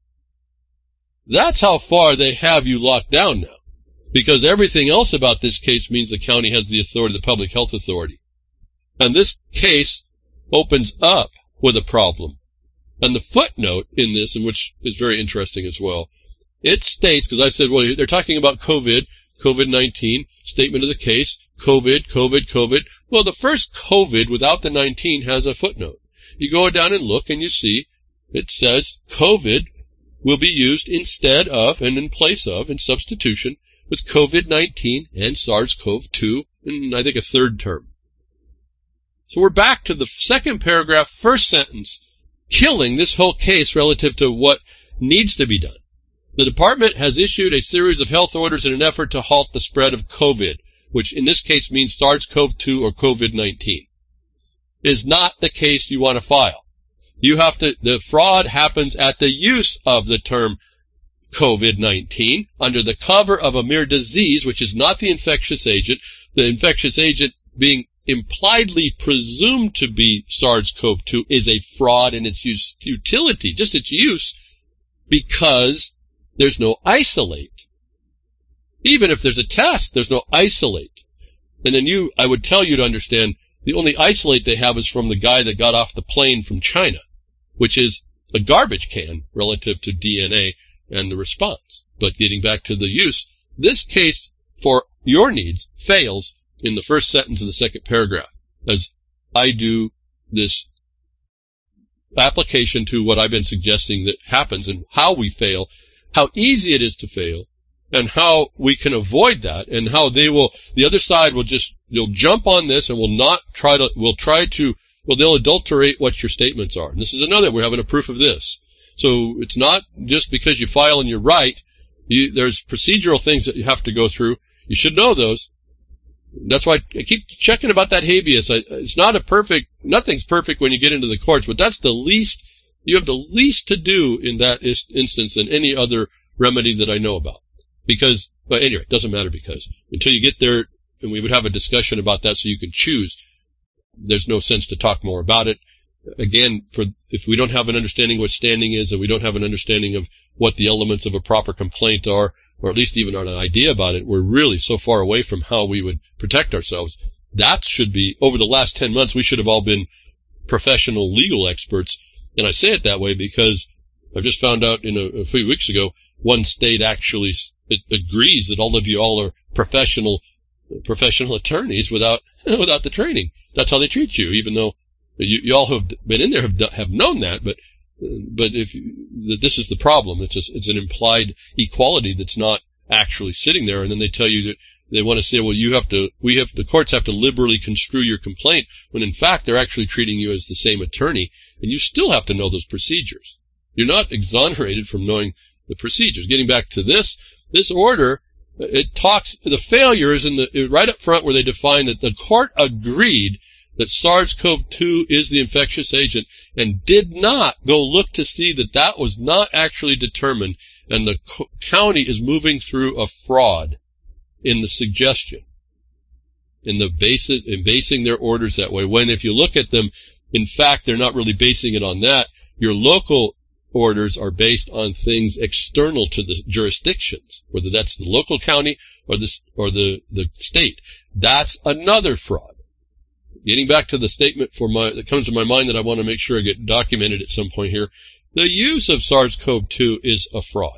That's how far they have you locked down now, because everything else about this case means the county has the authority, the public health authority. And this case opens up with a problem. And the footnote in this, and which is very interesting as well, it states, because I said, well, they're talking about COVID, COVID nineteen, statement of the case, COVID, COVID, COVID. Well, the first COVID without the nineteen has a footnote. You go down and look and you see it says COVID will be used instead of and in place of, in substitution, with COVID nineteen and SARS-C o V two, and I think a third term. So we're back to the second paragraph, first sentence, killing this whole case relative to what needs to be done. The department has issued a series of health orders in an effort to halt the spread of COVID, which in this case means SARS-C o V two or COVID nineteen. Is not the case you want to file. You have to, the fraud happens at the use of the term COVID nineteen under the cover of a mere disease, which is not the infectious agent, the infectious agent being impliedly presumed to be SARS-C o V two is a fraud in its use, utility, just its use, because there's no isolate. Even if there's a test, there's no isolate. And then you, I would tell you to understand, the only isolate they have is from the guy that got off the plane from China, which is a garbage can relative to D N A and the response. But getting back to the use, this case for your needs fails in the first sentence of the second paragraph, as I do this application to what I've been suggesting that happens and how we fail, how easy it is to fail, and how we can avoid that, and how they will, the other side will just, they'll jump on this and will not try to, will try to, well, they'll adulterate what your statements are. And this is another, we're having a proof of this. So it's not just because you file and you're right, you, there's procedural things that you have to go through. You should know those. That's why I keep checking about that habeas. I, it's not a perfect, nothing's perfect when you get into the courts, but that's the least, you have the least to do in that is, instance than any other remedy that I know about. Because, but anyway, it doesn't matter because until you get there, and we would have a discussion about that so you can choose, there's no sense to talk more about it. Again, for if we don't have an understanding of what standing is, and we don't have an understanding of what the elements of a proper complaint are, or at least even an idea about it, we're really so far away from how we would protect ourselves. That should be, over the last ten months, we should have all been professional legal experts. And I say it that way because I just found out in a, a few weeks ago, one state actually it agrees that all of you all are professional professional attorneys without without the training. That's how they treat you, even though you, you all who have been in there have have known that. But but if that this is the problem, it's a, it's an implied equality that's not actually sitting there, and then they tell you that they want to say, well, you have to, we have, the courts have to liberally construe your complaint, when in fact they're actually treating you as the same attorney, and you still have to know those procedures. You're not exonerated from knowing the procedures. Getting back to this, this order, it talks, the failure is in the, right up front where they define that the court agreed that SARS-C o V two is the infectious agent and did not go look to see that that was not actually determined, and the co- county is moving through a fraud in the suggestion, in the basis, in basing their orders that way, when if you look at them, in fact, they're not really basing it on that. Your local orders are based on things external to the jurisdictions, whether that's the local county or the, or the, the state. That's another fraud. Getting back to the statement for my, that comes to my mind that I want to make sure I get documented at some point here, the use of SARS-C o V two is a fraud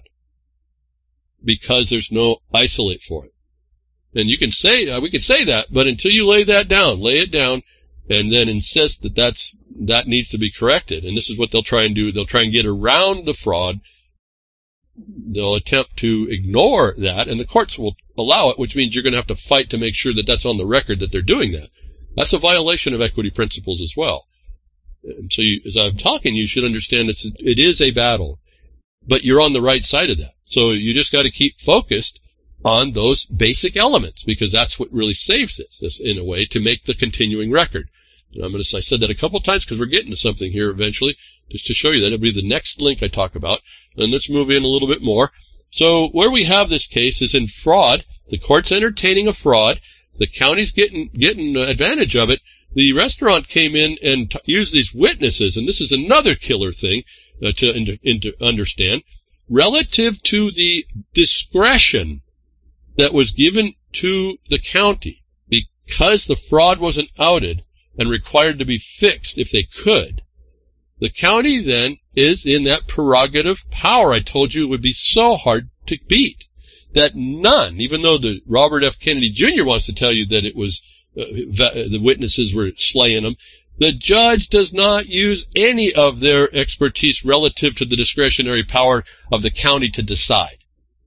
because there's no isolate for it. And you can say, uh, we could say that, but until you lay that down, lay it down, and then insist that that's, that needs to be corrected. And this is what they'll try and do. They'll try and get around the fraud. They'll attempt to ignore that, and the courts will allow it, which means you're going to have to fight to make sure that that's on the record that they're doing that. That's a violation of equity principles as well. And so you, as I'm talking, you should understand it's, it is a battle, but you're on the right side of that. So you just got to keep focused on those basic elements, because that's what really saves this, this in a way, to make the continuing record. And I'm going to, I said that a couple of times because we're getting to something here eventually, just to show you that. It'll be the next link I talk about. And let's move in a little bit more. So where we have this case is in fraud. The court's entertaining a fraud. The county's getting getting advantage of it. The restaurant came in and t- used these witnesses, and this is another killer thing uh, to, in, in, to understand, relative to the discretion that was given to the county because the fraud wasn't outed and required to be fixed if they could. The county then is in that prerogative power I told you would be so hard to beat, that none, even though the Robert F. Kennedy Junior wants to tell you that it was uh, the witnesses were slaying them, the judge does not use any of their expertise relative to the discretionary power of the county to decide.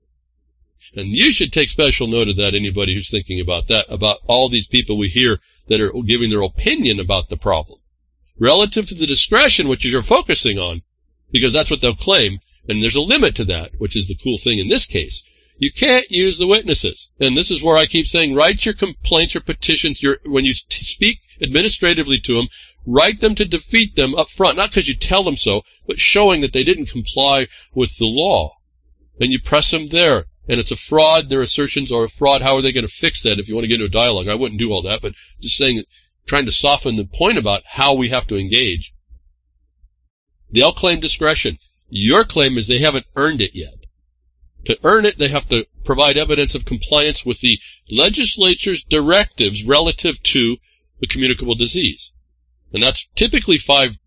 And you should take special note of that, anybody who's thinking about that, about all these people we hear that are giving their opinion about the problem. Relative to the discretion, which you're focusing on, because that's what they'll claim, and there's a limit to that, which is the cool thing in this case. You can't use the witnesses. And this is where I keep saying, write your complaints or petitions, your, when you t- speak administratively to them, write them to defeat them up front, not because you tell them so, but showing that they didn't comply with the law. And you press them there. And it's a fraud, their assertions are a fraud. How are they going to fix that if you want to get into a dialogue? I wouldn't do all that, but just saying, trying to soften the point about how we have to engage. They'll claim discretion. Your claim is they haven't earned it yet. To earn it, they have to provide evidence of compliance with the legislature's directives relative to the communicable disease. And that's typically five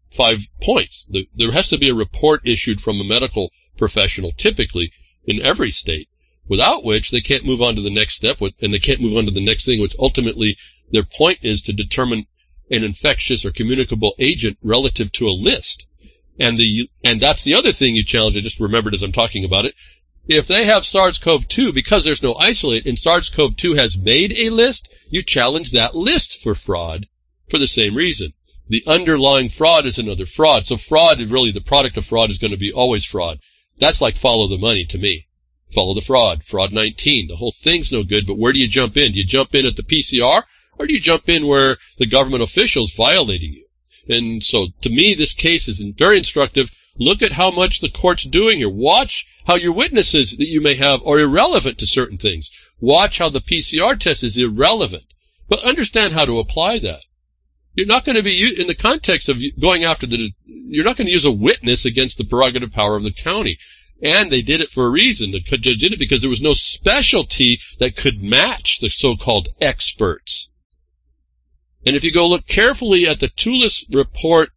five points. The, there has to be a report issued from a medical professional, typically, in every state, without which they can't move on to the next step, and they can't move on to the next thing, which ultimately their point is to determine an infectious or communicable agent relative to a list. And the and that's the other thing you challenge. I just remembered as I'm talking about it. If they have SARS-C o V two, because there's no isolate, and SARS-C o V two has made a list, you challenge that list for fraud for the same reason. The underlying fraud is another fraud. So fraud, is really the product of fraud is going to be always fraud. That's like follow the money to me. Follow the fraud. Fraud nineteen. The whole thing's no good, but where do you jump in? Do you jump in at the P C R, or do you jump in where the government official's violating you? And so, to me, this case is very instructive. Look at how much the court's doing here. Watch how your witnesses that you may have are irrelevant to certain things. Watch how the P C R test is irrelevant. But understand how to apply that. You're not going to be, in the context of going after the, you're not going to use a witness against the prerogative power of the county. And they did it for a reason. The judge did it because there was no specialty that could match the so-called experts. And if you go look carefully at the Toulis report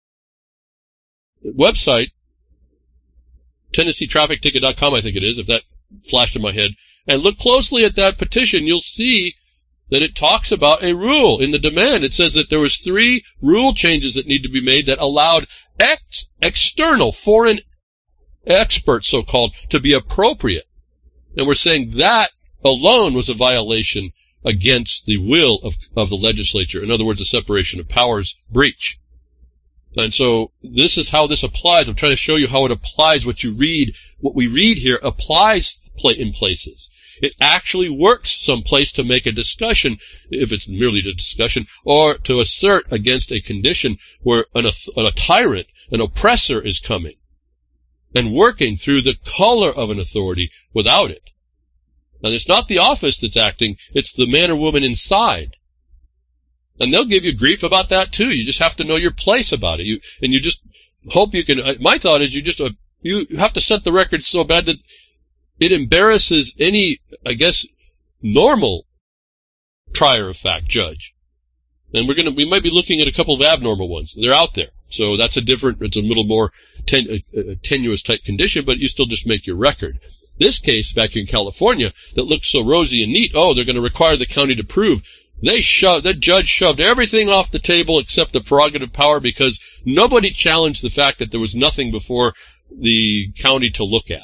website, Tennessee Traffic Ticket dot com, I think it is, if that flashed in my head, and look closely at that petition, you'll see that it talks about a rule. In the demand, it says that there was three rule changes that need to be made that allowed ex external foreign experts, so-called, to be appropriate. And we're saying that alone was a violation against the will of, of the legislature. In other words, a separation of powers breach. And so this is how this applies. I'm trying to show you how it applies. What you read, what we read here applies in places. It actually works someplace to make a discussion, if it's merely a discussion, or to assert against a condition where an, a tyrant, an oppressor is coming and working through the color of an authority without it. And it's not the office that's acting, it's the man or woman inside. And they'll give you grief about that too. You just have to know your place about it. You and you just hope you can. Uh, my thought is you just uh, you have to set the record so bad that it embarrasses any, I guess, normal trier of fact judge. And we're gonna we might be looking at a couple of abnormal ones. They're out there, so that's a different. It's a little more ten, a, a tenuous type condition, but you still just make your record. This case back in California that looks so rosy and neat. Oh, they're going to require the county to prove. They shoved, that judge shoved everything off the table except the prerogative power because nobody challenged the fact that there was nothing before the county to look at.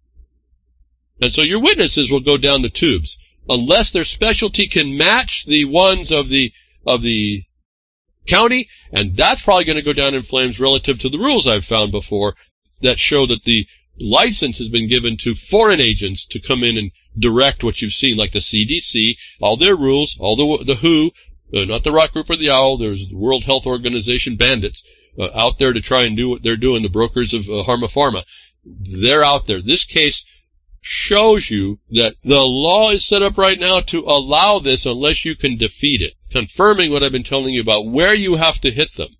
And so your witnesses will go down the tubes unless their specialty can match the ones of the of the county, and that's probably going to go down in flames relative to the rules I've found before that show that the license has been given to foreign agents to come in and direct what you've seen, like the C D C, all their rules, all the the W H O, uh, not the Rock Group or the Owl, there's the World Health Organization bandits uh, out there to try and do what they're doing, the brokers of uh, Harma Pharma. They're out there. This case shows you that the law is set up right now to allow this unless you can defeat it, confirming what I've been telling you about where you have to hit them.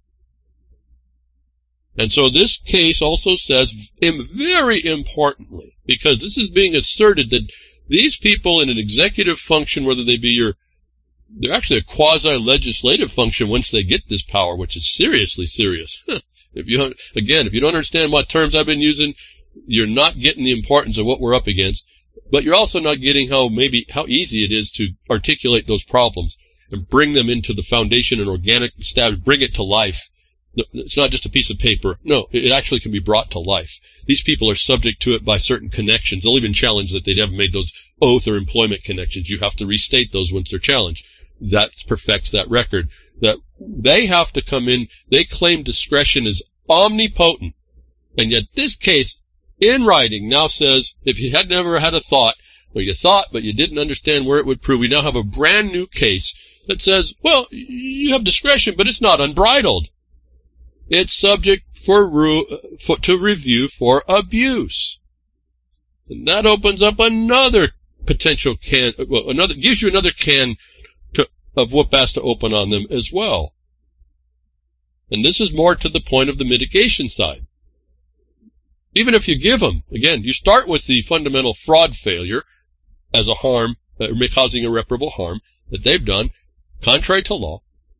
And so this case also says, very importantly, because this is being asserted that these people in an executive function, whether they be your, they're actually a quasi-legislative function once they get this power, which is seriously serious. If you don't, again, if you don't understand what terms I've been using, you're not getting the importance of what we're up against, but you're also not getting how maybe how easy it is to articulate those problems and bring them into the foundation and organic status, bring it to life. It's not just a piece of paper. No, it actually can be brought to life. These people are subject to it by certain connections. They'll even challenge that they haven't made those oath or employment connections. You have to restate those once they're challenged. That perfects that record. That they have to come in. They claim discretion is omnipotent. And yet this case, in writing, now says, if you had never had a thought, or you thought but you didn't understand where it would prove, we now have a brand new case that says, well, you have discretion, but it's not unbridled. It's subject for, for to review for abuse. And that opens up another potential can, well, another, gives you another can to, of whoop ass to open on them as well. And this is more to the point of the mitigation side. Even if you give them, again, you start with the fundamental fraud failure as a harm, uh, causing irreparable harm that they've done, contrary to law.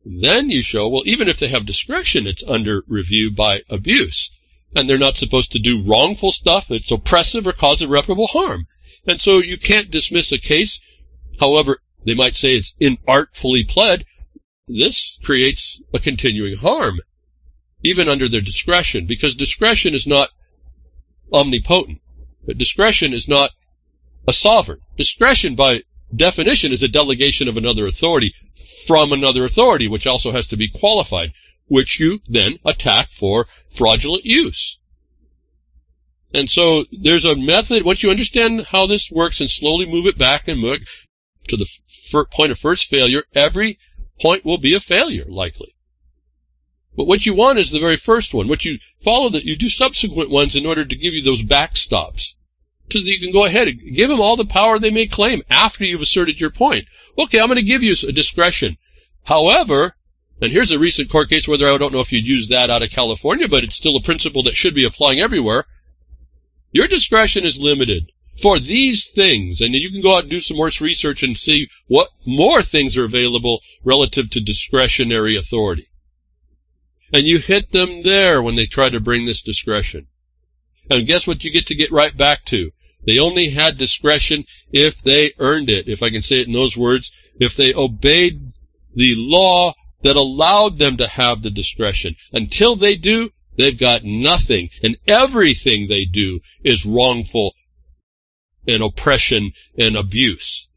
Then you show, well, even if they have discretion, it's under review by abuse. And they're not supposed to do wrongful stuff that's oppressive or cause irreparable harm. And so you can't dismiss a case, however, they might say it's inartfully pled. This creates a continuing harm, even under their discretion, because discretion is not omnipotent. But discretion is not a sovereign. Discretion, by definition, is a delegation of another authority from another authority, which also has to be qualified, which you then attack for fraudulent use. And so there's a method, once you understand how this works and slowly move it back and move to the f- point of first failure, every point will be a failure, likely. But what you want is the very first one. What you follow, that you do subsequent ones in order to give you those backstops, so that you can go ahead and give them all the power they may claim after you've asserted your point. Okay, I'm going to give you a discretion. However, and here's a recent court case, whether I don't know if you'd use that out of California, but it's still a principle that should be applying everywhere. Your discretion is limited for these things, and you can go out and do some more research and see what more things are available relative to discretionary authority. And you hit them there when they try to bring this discretion. And guess what you get to get right back to? They only had discretion if they earned it, if I can say it in those words, if they obeyed the law that allowed them to have the discretion. Until they do, they've got nothing. And everything they do is wrongful and oppression and abuse.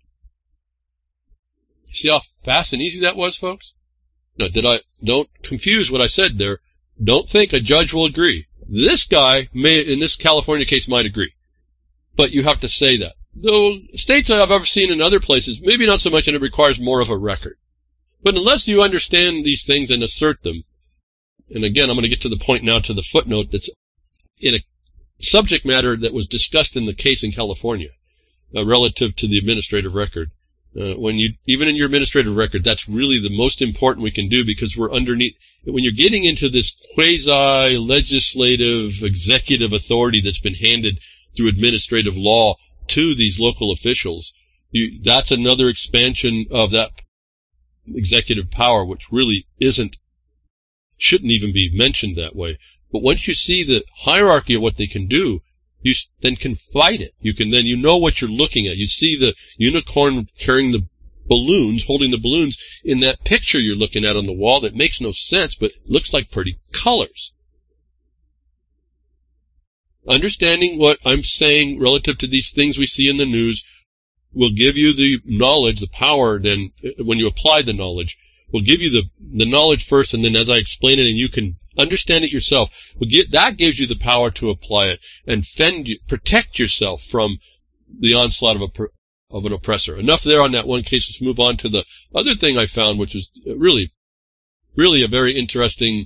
See how fast and easy that was, folks? No, did I, don't confuse what I said there. Don't think a judge will agree. This guy may, in this California case, might agree. But you have to say that. Though states that I've ever seen in other places, maybe not so much, and it requires more of a record. But unless you understand these things and assert them, and again, I'm going to get to the point now, to the footnote that's in a subject matter that was discussed in the case in California, uh, relative to the administrative record. Uh, when you, even in your administrative record, that's really the most important we can do, because we're underneath, when you're getting into this quasi-legislative executive authority that's been handed through administrative law to these local officials, you, that's another expansion of that executive power, which really isn't, shouldn't even be mentioned that way. But once you see the hierarchy of what they can do, you then can fight it. You can then, you know what you're looking at. You see the unicorn carrying the balloons, holding the balloons in that picture you're looking at on the wall that makes no sense, but looks like pretty colors. Understanding what I'm saying relative to these things we see in the news will give you the knowledge, the power, then when you apply the knowledge, will give you the, the knowledge first, and then as I explain it and you can understand it yourself, will get, that gives you the power to apply it and fend, protect yourself from the onslaught of a of an oppressor. Enough there on that one case. Let's move on to the other thing I found, which was really, really a very interesting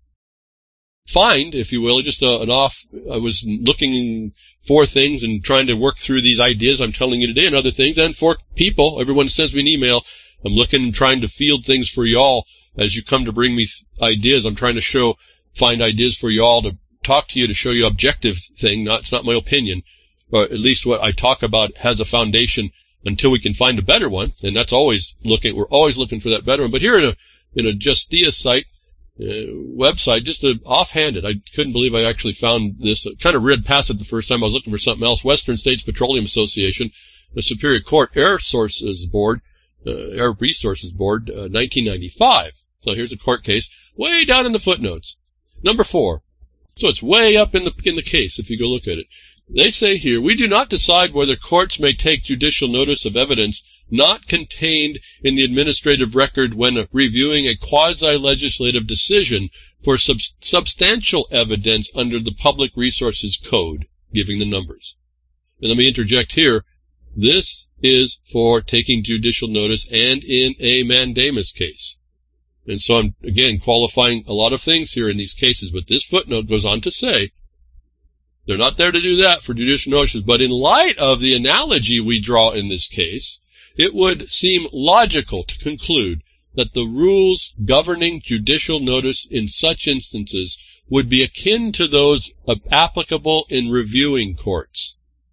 find, if you will. Just a, an off, I was looking for things and trying to work through these ideas I'm telling you today and other things, and for people. Everyone sends me an email. I'm looking and trying to field things for y'all as you come to bring me ideas. I'm trying to show, find ideas for y'all to talk to you, to show you objective thing. Not, it's not my opinion, or at least what I talk about has a foundation until we can find a better one. And that's always looking, we're always looking for that better one. But here in a, in a Justia site, uh, website, just a, offhanded, I couldn't believe I actually found this. I kind of read past it the first time. I was looking for something else. Western States Petroleum Association, the Superior Court Air Sources Board, uh, Air Resources Board, uh, nineteen ninety-five. So here's a court case, way down in the footnotes. Number four. So it's way up in the in the case if you go look at it. They say here, we do not decide whether courts may take judicial notice of evidence not contained in the administrative record when reviewing a quasi-legislative decision for sub substantial evidence under the Public Resources Code, giving the numbers. And let me interject here, this is for taking judicial notice and in a mandamus case. And so I'm, again, qualifying a lot of things here in these cases, but this footnote goes on to say, they're not there to do that for judicial notices, but in light of the analogy we draw in this case, it would seem logical to conclude that the rules governing judicial notice in such instances would be akin to those applicable in reviewing courts.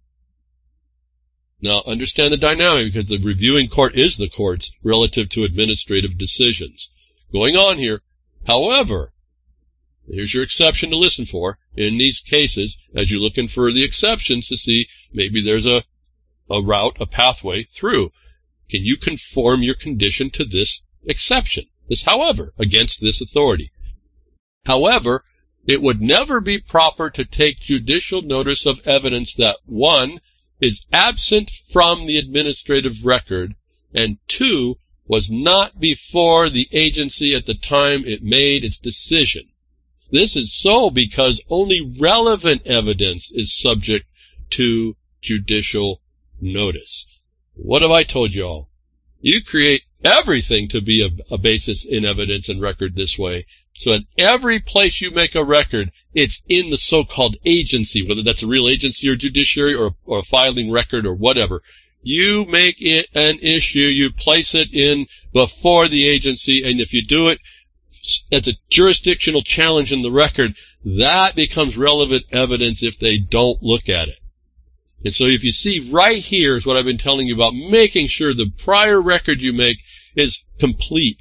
Now, understand the dynamic, because the reviewing court is the courts relative to administrative decisions. going on here. However, here's your exception to listen for in these cases as you're looking for the exceptions to see maybe there's a, a route, a pathway through. Can you conform your condition to this exception? This, however, against this authority. However, it would never be proper to take judicial notice of evidence that, one, is absent from the administrative record, and two, was not before the agency at the time it made its decision. This is so because only relevant evidence is subject to judicial notice. What have I told you all? You create everything to be a, a basis in evidence and record this way. So at every place you make a record, it's in the so-called agency, whether that's a real agency or judiciary or, or a filing record or whatever. You make it an issue. You place it in before the agency, and if you do it as a jurisdictional challenge in the record, that becomes relevant evidence if they don't look at it. And so if you see right here is what I've been telling you about, making sure the prior record you make is complete.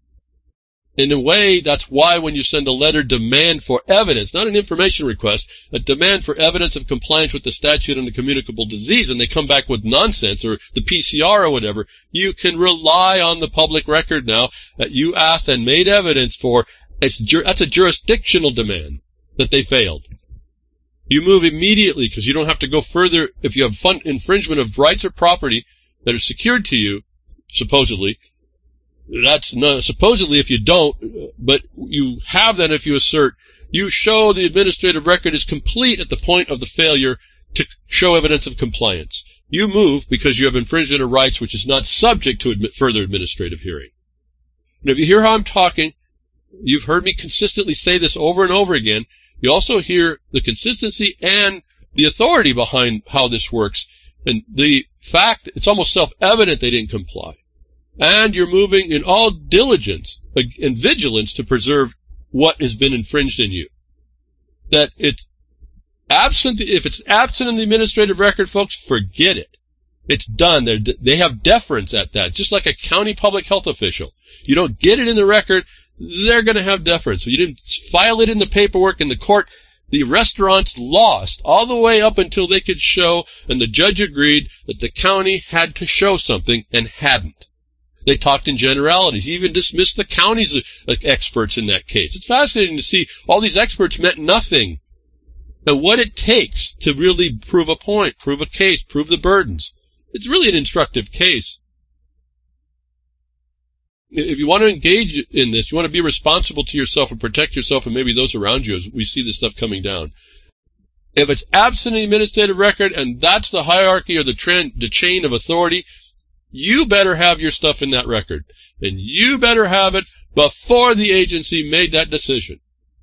In a way, that's why when you send a letter demand for evidence, not an information request, a demand for evidence of compliance with the statute on a communicable disease, and they come back with nonsense or the P C R or whatever, you can rely on the public record now that you asked and made evidence for. It's, that's a jurisdictional demand that they failed. You move immediately because you don't have to go further. If you have fun, infringement of rights or property that are secured to you, supposedly, that's not, supposedly if you don't, but you have that if you assert, you show the administrative record is complete at the point of the failure to show evidence of compliance. You move because you have infringement of rights which is not subject to admit further administrative hearing. And if you hear how I'm talking, you've heard me consistently say this over and over again. You also hear the consistency and the authority behind how this works. And the fact, it's almost self-evident they didn't comply. And you're moving in all diligence and vigilance to preserve what has been infringed in you. That it's absent, if it's absent in the administrative record, folks, forget it. It's done. They're, they have deference at that, just like a county public health official. You don't get it in the record, they're going to have deference. So you didn't file it in the paperwork in the court. The restaurants lost all the way up until they could show, and the judge agreed that the county had to show something and hadn't. They talked in generalities. He even dismissed the county's experts in that case. It's fascinating to see all these experts meant nothing. And what it takes to really prove a point, prove a case, prove the burdens. It's really an instructive case. If you want to engage in this, you want to be responsible to yourself and protect yourself and maybe those around you as we see this stuff coming down. If it's absent in the administrative record and that's the hierarchy or the trend, the chain of authority, you better have your stuff in that record. And you better have it before the agency made that decision.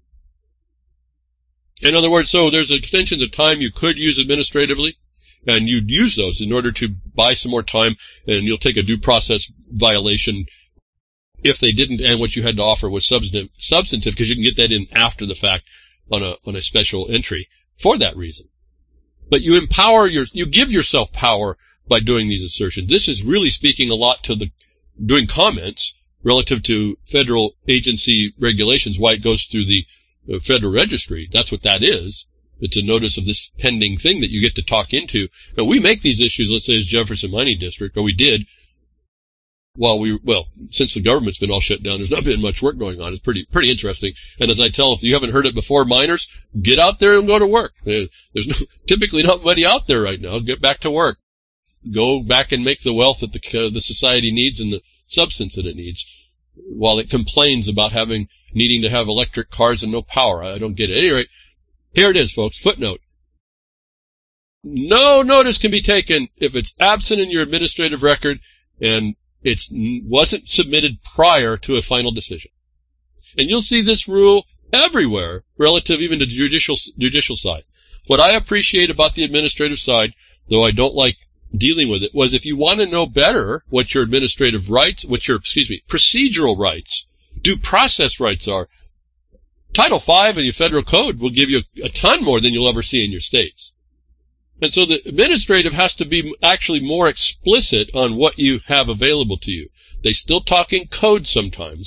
In other words, so there's extensions of time you could use administratively, and you'd use those in order to buy some more time, and you'll take a due process violation if they didn't, and what you had to offer was substantive, substantive because you can get that in after the fact on a on a special entry for that reason. But you empower your, you give yourself power by doing these assertions. This is really speaking a lot to the doing comments relative to federal agency regulations, why it goes through the uh, Federal Registry. That's what that is. It's a notice of this pending thing that you get to talk into. Now, we make these issues, let's say, as Jefferson Mining District, or we did, while we, well, since the government's been all shut down, there's not been much work going on. It's pretty, pretty interesting. And as I tell, if you haven't heard it before, miners, get out there and go to work. There's no, typically nobody out there right now. Get back to work. Go back and make the wealth that the, uh, the society needs and the substance that it needs, while it complains about having, needing to have electric cars and no power. I don't get it. At any rate, here it is, folks. Footnote. No notice can be taken if it's absent in your administrative record and it wasn't submitted prior to a final decision. And you'll see this rule everywhere, relative even to the judicial, judicial side. What I appreciate about the administrative side, though I don't like dealing with it, was if you want to know better what your administrative rights, what your, excuse me, procedural rights, due process rights are, Title five of your federal code will give you a ton more than you'll ever see in your states. And so the administrative has to be actually more explicit on what you have available to you. They still talk in code sometimes.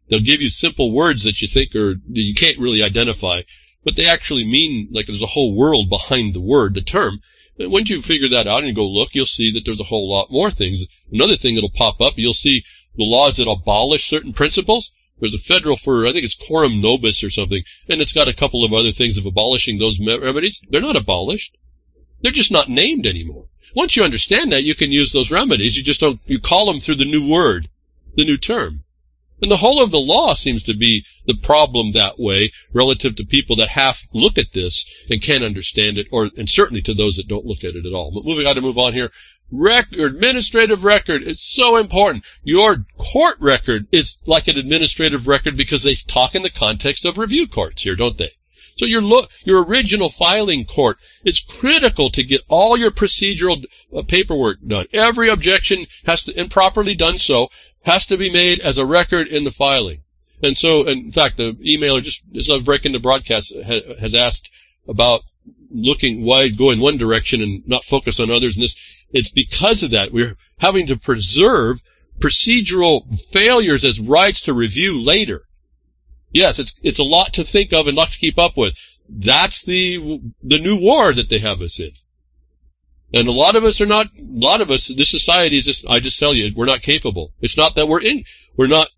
They'll give you simple words that you think are, that you can't really identify, but they actually mean, like there's a whole world behind the word, the term. And once you figure that out and go look, you'll see that there's a whole lot more things. Another thing that'll pop up, you'll see the laws that abolish certain principles. There's a federal for, I think it's quorum nobis or something, and it's got a couple of other things of abolishing those remedies. They're not abolished. They're just not named anymore. Once you understand that, you can use those remedies. You just don't, you call them through the new word, the new term. And the whole of the law seems to be the problem that way relative to people that half look at this and can't understand it, or and certainly to those that don't look at it at all. But moving on to move on here. Record, administrative record is so important. Your court record is like an administrative record because they talk in the context of review courts here, don't they? So your lo- your original filing court is critical to get all your procedural uh, paperwork done. Every objection has to, improperly done so, has to be made as a record in the filing. And so, in fact, the emailer, just as I'm breaking the broadcast, ha- has asked about looking wide, go in one direction and not focus on others. And this, it's because of that. We're having to preserve procedural failures as rights to review later. Yes, it's it's a lot to think of and lot to keep up with. That's the the new war that they have us in. And a lot of us are not, a lot of us, this society is just, I just tell you, we're not capable. It's not that we're in, we're not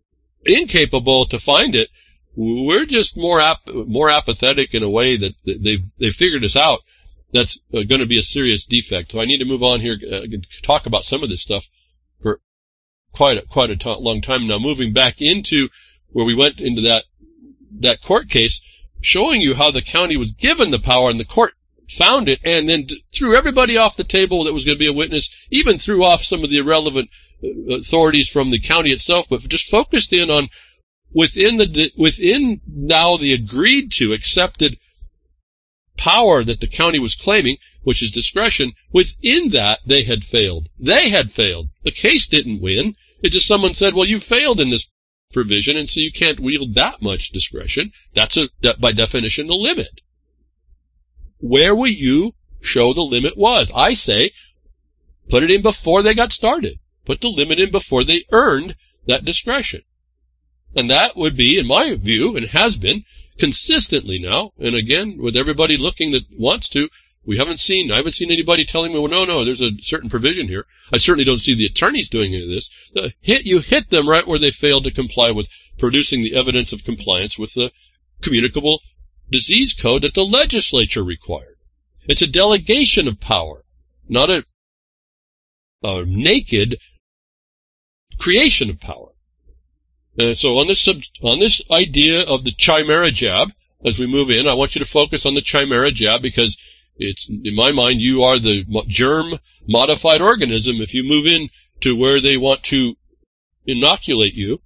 incapable to find it. We're just more ap, more apathetic in a way that they've, they've figured us out. That's uh, going to be a serious defect. So I need to move on here uh, and talk about some of this stuff for quite a, quite a t- long time now. Moving back into where we went into that, that court case, showing you how the county was given the power and the court found it and then threw everybody off the table that was going to be a witness, even threw off some of the irrelevant authorities from the county itself, but just focused in on within the within now the agreed to accepted power that the county was claiming, which is discretion. Within that, they had failed. They had failed. The case didn't win. It just someone said, well, you failed in this provision, and so you can't wield that much discretion. That's a, that by definition the limit. Where will you show the limit was? I say, put it in before they got started. Put the limit in before they earned that discretion. And that would be, in my view, and has been, consistently now, and again, with everybody looking that wants to, we haven't seen, I haven't seen anybody telling me, well, no, no, there's a certain provision here. I certainly don't see the attorneys doing any of this. The hit, you hit them right where they failed to comply with producing the evidence of compliance with the communicable disease code that the legislature required. It's a delegation of power, not a, a naked creation of power. And so on this sub, on this idea of the chimera jab, as we move in, I want you to focus on the chimera jab because it's, in my mind, you are the germ-modified organism if you move in to where they want to inoculate you.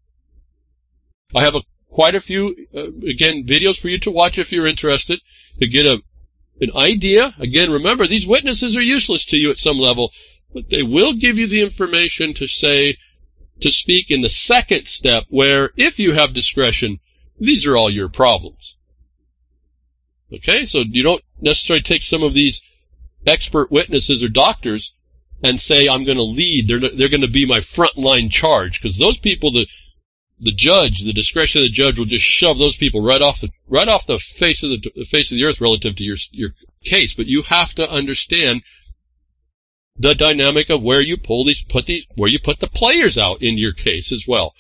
I have a quite a few, uh, again, videos for you to watch if you're interested, to get a an idea. Again, remember, these witnesses are useless to you at some level, but they will give you the information to say, to speak in the second step where, if you have discretion, these are all your problems. Okay, so you don't necessarily take some of these expert witnesses or doctors and say, I'm going to lead, they're, they're going to be my frontline charge, because those people, the The judge, the discretion of the judge will just shove those people right off the right off the face of the, the face of the earth relative to your your case. But you have to understand the dynamic of where you pull these, put these, where you put the players out in your case as well.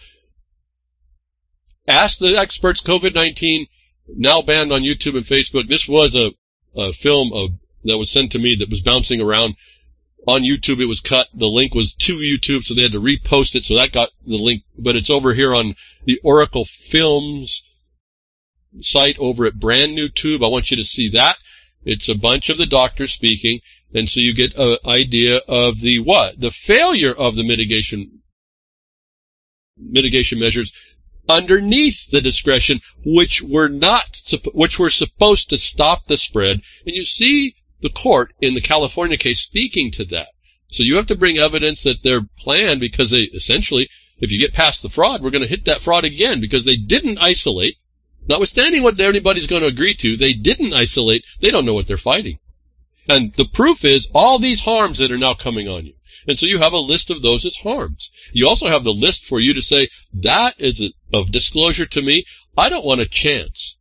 Ask the experts. COVID nineteen, now banned on YouTube and Facebook. This was a, a film of, that was sent to me that was bouncing around. On YouTube, it was cut. The link was to YouTube, so they had to repost it, so that got the link. But it's over here on the Oracle Films site over at Brand New Tube. I want you to see that. It's a bunch of the doctors speaking, and so you get an idea of the what? The failure of the mitigation mitigation measures underneath the discretion, which were not, which were supposed to stop the spread. And you see the court in the California case speaking to that. So you have to bring evidence that their plan, because they essentially, if you get past the fraud, we're going to hit that fraud again, because they didn't isolate. Notwithstanding what everybody's going to agree to, they didn't isolate. They don't know what they're fighting. And the proof is all these harms that are now coming on you. And so you have a list of those as harms. You also have the list for you to say, that is a, of disclosure to me, I don't want a chance.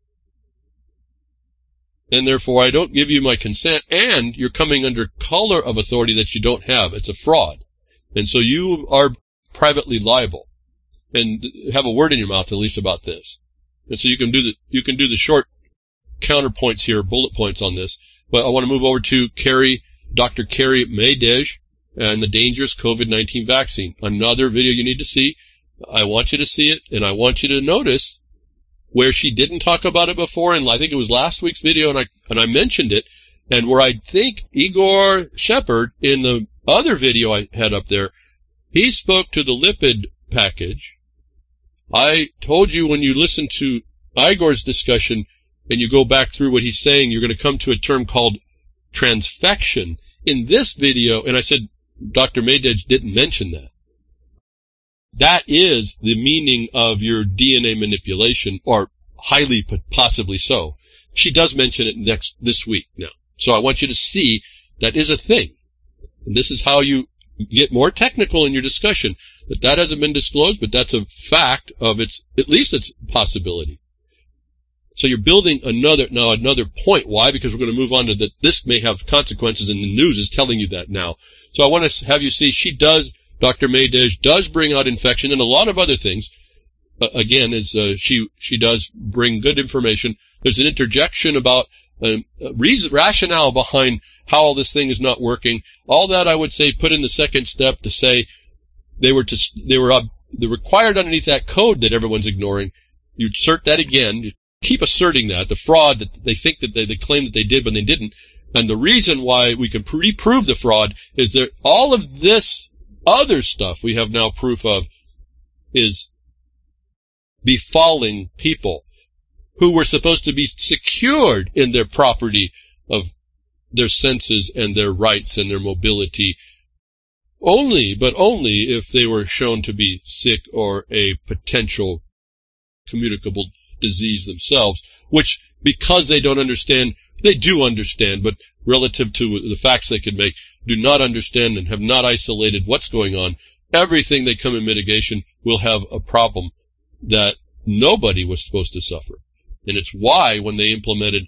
And therefore, I don't give you my consent, and you're coming under color of authority that you don't have. It's a fraud. And so you are privately liable and have a word in your mouth at least about this. And so you can do the, you can do the short counterpoints here, bullet points on this. But I want to move over to Carrie, Doctor Carrie Maydej and the dangerous COVID nineteen vaccine. Another video you need to see. I want you to see it, and I want you to notice where she didn't talk about it before, and I think it was last week's video, and I and I mentioned it, and where I think Igor Shepard, in the other video I had up there, he spoke to the lipid package. I told you when you listen to Igor's discussion and you go back through what he's saying, you're going to come to a term called transfection. In this video, and I said Doctor Maydej didn't mention that. That is the meaning of your D N A manipulation, or highly possibly so. She does mention it next this week now. So I want you to see that is a thing. And this is how you get more technical in your discussion. That that hasn't been disclosed, but that's a fact of its, at least its possibility. So you're building another, now another point. Why? Because we're going to move on to that. This may have consequences, and the news is telling you that now. So I want to have you see she does, Doctor Maydej does bring out infection and a lot of other things. Uh, again, is uh, she she does bring good information. There's an interjection about um, a reason, rationale behind how all this thing is not working. All that I would say put in the second step to say they were to they were uh, the required underneath that code that everyone's ignoring. You assert that again. You keep asserting that the fraud that they think that they, they claim that they did when they didn't. And the reason why we can reprove the fraud is that all of this other stuff we have now proof of is befalling people who were supposed to be secured in their property of their senses and their rights and their mobility only, but only if they were shown to be sick or a potential communicable disease themselves, which, because they don't understand, they do understand, but relative to the facts they could make, do not understand and have not isolated what's going on. Everything they come in mitigation will have a problem that nobody was supposed to suffer. And it's why when they implemented,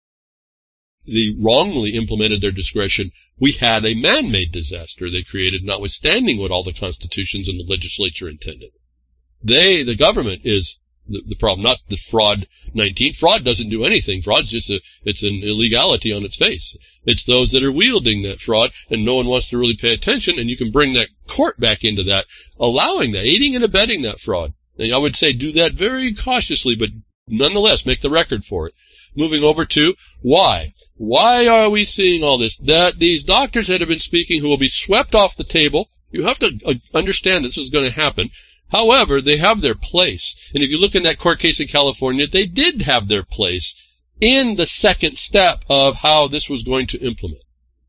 they wrongly implemented their discretion, we had a man-made disaster they created, notwithstanding what all the constitutions and the legislature intended. They, the government, is the, the problem, not the fraud nineteen. Fraud doesn't do anything. Fraud's just a, it's an illegality on its face. It's those that are wielding that fraud, and no one wants to really pay attention, and you can bring that court back into that, allowing that, aiding and abetting that fraud. And I would say do that very cautiously, but nonetheless, make the record for it. Moving over to why. Why are we seeing all this? That these doctors that have been speaking who will be swept off the table, you have to understand this is going to happen. However, they have their place. And if you look in that court case in California, they did have their place in the second step of how this was going to implement.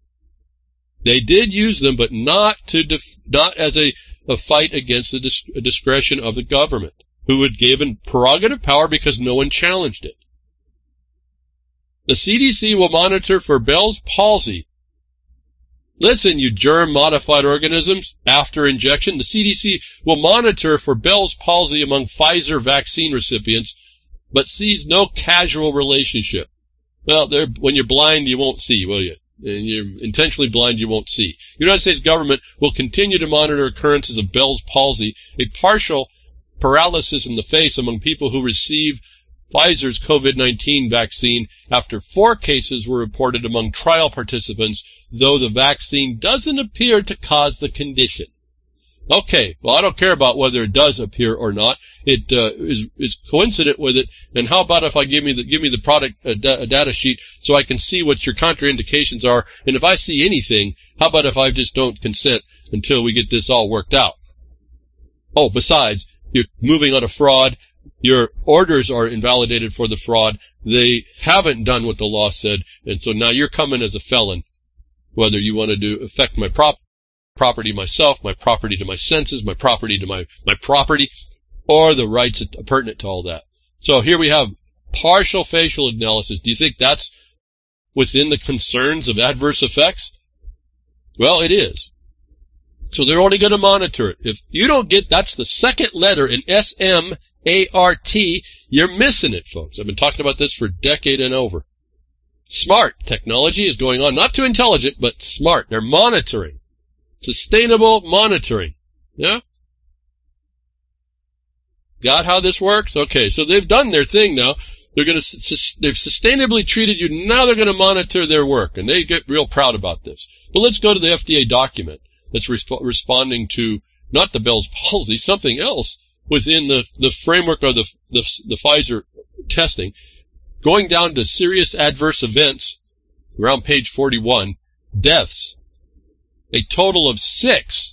They did use them, but not to def not as a, a fight against the dis a discretion of the government, who had given prerogative power because no one challenged it. The C D C will monitor for Bell's palsy. Listen, you germ-modified organisms, after injection, the C D C will monitor for Bell's palsy among Pfizer vaccine recipients, but sees no causal relationship. Well, when you're blind, you won't see, will you? And you're intentionally blind, you won't see. The United States government will continue to monitor occurrences of Bell's palsy, a partial paralysis in the face among people who receive Pfizer's COVID nineteen vaccine after four cases were reported among trial participants, though the vaccine doesn't appear to cause the condition. Okay, well, I don't care about whether it does appear or not. It uh, is, is coincident with it. And how about if I give me the, give me the product uh, da data sheet so I can see what your contraindications are? And if I see anything, how about if I just don't consent until we get this all worked out? Oh, besides, you're moving on a fraud. Your orders are invalidated for the fraud. They haven't done what the law said, and so now you're coming as a felon, whether you want to do affect my prop property myself, my property to my senses, my property to my, my property, or the rights pertinent to all that. So here we have partial facial analysis. Do you think that's within the concerns of adverse effects? Well, it is. So they're only going to monitor it. If you don't get, that's the second letter in S M A R T, you're missing it, folks. I've been talking about this for a decade and over. Smart technology is going on, not too intelligent, but smart. They're monitoring. Sustainable monitoring. Yeah? Got how this works? Okay, so they've done their thing now. They're going to, they've sustainably treated you. Now they're going to monitor their work, and they get real proud about this. But let's go to the F D A document that's resp- responding to not the Bell's palsy, something else within the, the framework of the, the the Pfizer testing, going down to serious adverse events, around page forty-one, deaths, a total of six,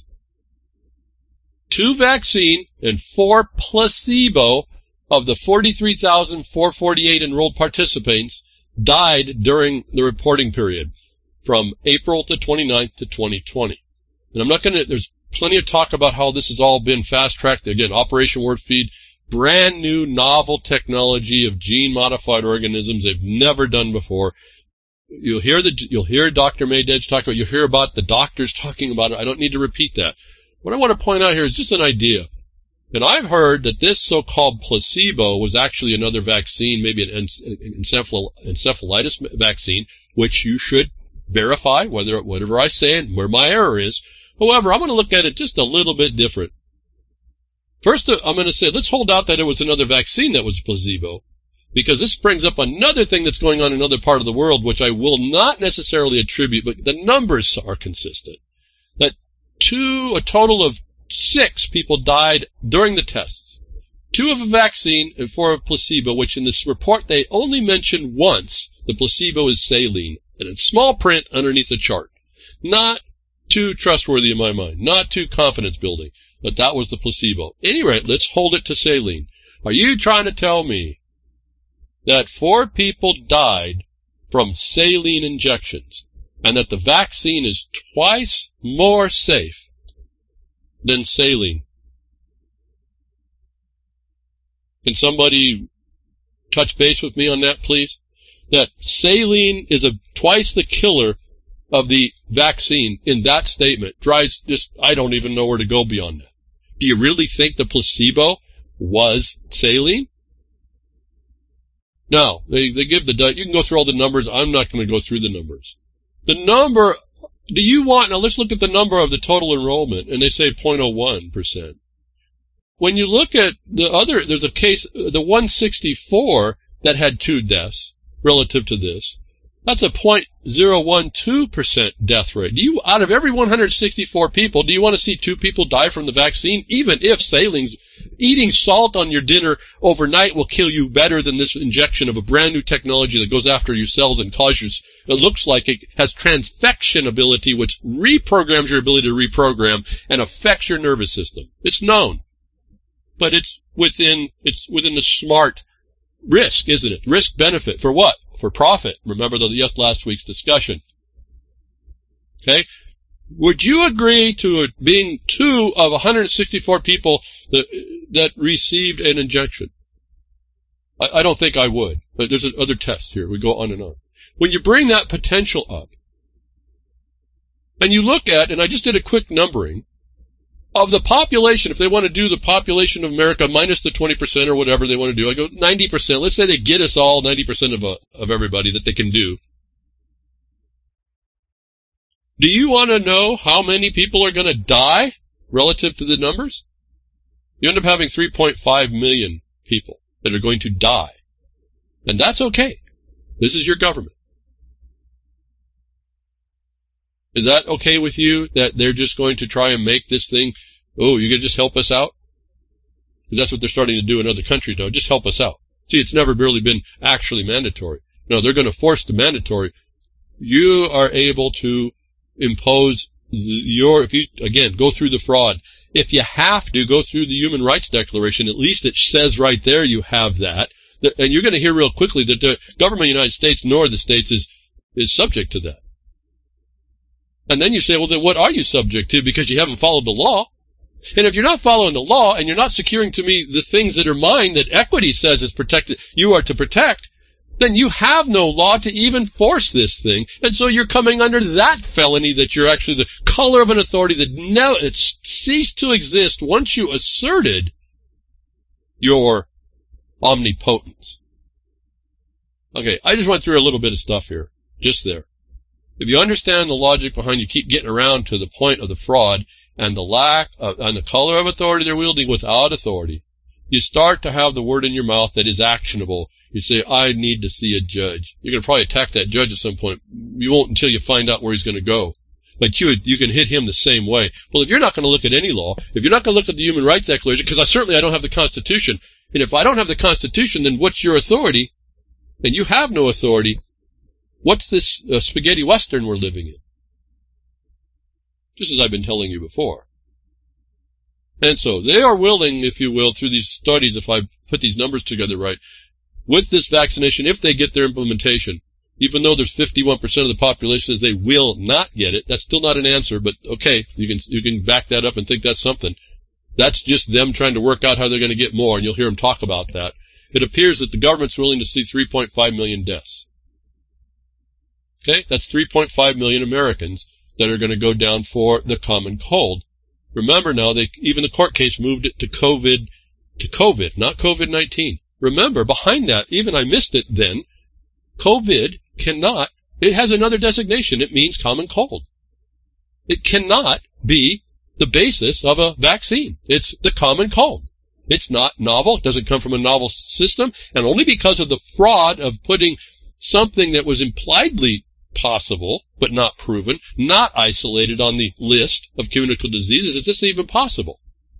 two vaccine and four placebo of the forty-three thousand four hundred forty-eight enrolled participants died during the reporting period from April the twenty-ninth to twenty twenty. And I'm not going to, there's plenty of talk about how this has all been fast-tracked. Again, Operation Warp Speed, brand new novel technology of gene-modified organisms they've never done before. You'll hear the, you'll hear Doctor Maydedge talk about it. You'll hear about the doctors talking about it. I don't need to repeat that. What I want to point out here is just an idea. And I've heard that this so-called placebo was actually another vaccine, maybe an encephal- encephalitis vaccine, which you should verify, whether whatever I say and where my error is. However, I'm going to look at it just a little bit different. First, I'm going to say, let's hold out that it was another vaccine that was placebo, because this brings up another thing that's going on in another part of the world, which I will not necessarily attribute, but the numbers are consistent. That two, a total of six people died during the tests. Two of a vaccine and four of placebo, which in this report they only mention once. The placebo is saline, and in small print underneath the chart. Not too trustworthy in my mind, not too confidence building, but that was the placebo. At any rate, let's hold it to saline. Are you trying to tell me that four people died from saline injections and that the vaccine is twice more safe than saline? Can somebody touch base with me on that, please? That saline is a twice the killer of the vaccine in that statement drives just, I don't even know where to go beyond that. Do you really think the placebo was saline? No, they, they give the, you can go through all the numbers. I'm not going to go through the numbers. The number, do you want, now let's look at the number of the total enrollment, and they say zero point zero one percent. When you look at the other, there's a case, the one sixty-four that had two deaths relative to this. That's a zero point zero one two percent death rate. Do you, out of every one hundred sixty-four people, do you want to see two people die from the vaccine? Even if saline's, eating salt on your dinner overnight will kill you better than this injection of a brand new technology that goes after your cells and causes, it looks like it has transfection ability, which reprograms your ability to reprogram and affects your nervous system. It's known. But it's within, it's within the smart risk, isn't it? Risk benefit for what? For profit. Remember the yes, last week's discussion. Okay? Would you agree to it being two of one hundred sixty-four people that that received an injection? I, I don't think I would, but there's other tests here. We go on and on. When you bring that potential up, and you look at, and I just did a quick numbering, of the population, if they want to do the population of America minus the twenty percent or whatever they want to do, I go ninety percent. Let's say they get us all ninety percent of, uh, of everybody that they can do. Do you want to know how many people are going to die relative to the numbers? You end up having three point five million people that are going to die. And that's okay. This is your government. Is that okay with you, that they're just going to try and make this thing, oh, you can just help us out? Because that's what they're starting to do in other countries now. Just help us out. See, it's never really been actually mandatory. No, they're going to force the mandatory. You are able to impose your, if you, again, go through the fraud. If you have to go through the Human Rights Declaration, at least it says right there you have that. And you're going to hear real quickly that the government of the United States nor the states is, is subject to that. And then you say, well, then what are you subject to? Because you haven't followed the law. And if you're not following the law and you're not securing to me the things that are mine that equity says is protected, you are to protect, then you have no law to even force this thing. And so you're coming under that felony that you're actually the color of an authority that now it's ceased to exist once you asserted your omnipotence. Okay, I just went through a little bit of stuff here, just there. If you understand the logic behind you keep getting around to the point of the fraud and the lack of, and the color of authority they're wielding without authority, you start to have the word in your mouth that is actionable. You say, I need to see a judge. You're going to probably attack that judge at some point. You won't until you find out where he's going to go. But you you can hit him the same way. Well, if you're not going to look at any law, if you're not going to look at the Human Rights Declaration, because I certainly I don't have the Constitution, and if I don't have the Constitution, then what's your authority? And you have no authority. What's this uh, spaghetti western we're living in? Just as I've been telling you before. And so they are willing, if you will, through these studies, if I put these numbers together right, with this vaccination, if they get their implementation, even though there's fifty-one percent of the population says they will not get it, that's still not an answer, but okay, you can you can back that up and think that's something. That's just them trying to work out how they're going to get more, and you'll hear them talk about that. It appears that the government's willing to see three point five million deaths. Okay, that's three point five million Americans that are going to go down for the common cold. Remember now, they even the court case moved it to COVID, to COVID, not COVID nineteen. Remember, behind that, even I missed it then, COVID cannot, it has another designation. It means common cold. It cannot be the basis of a vaccine. It's the common cold. It's not novel. It doesn't come from a novel system. And only because of the fraud of putting something that was impliedly possible, but not proven, not isolated on the list of communicable diseases, is this even possible?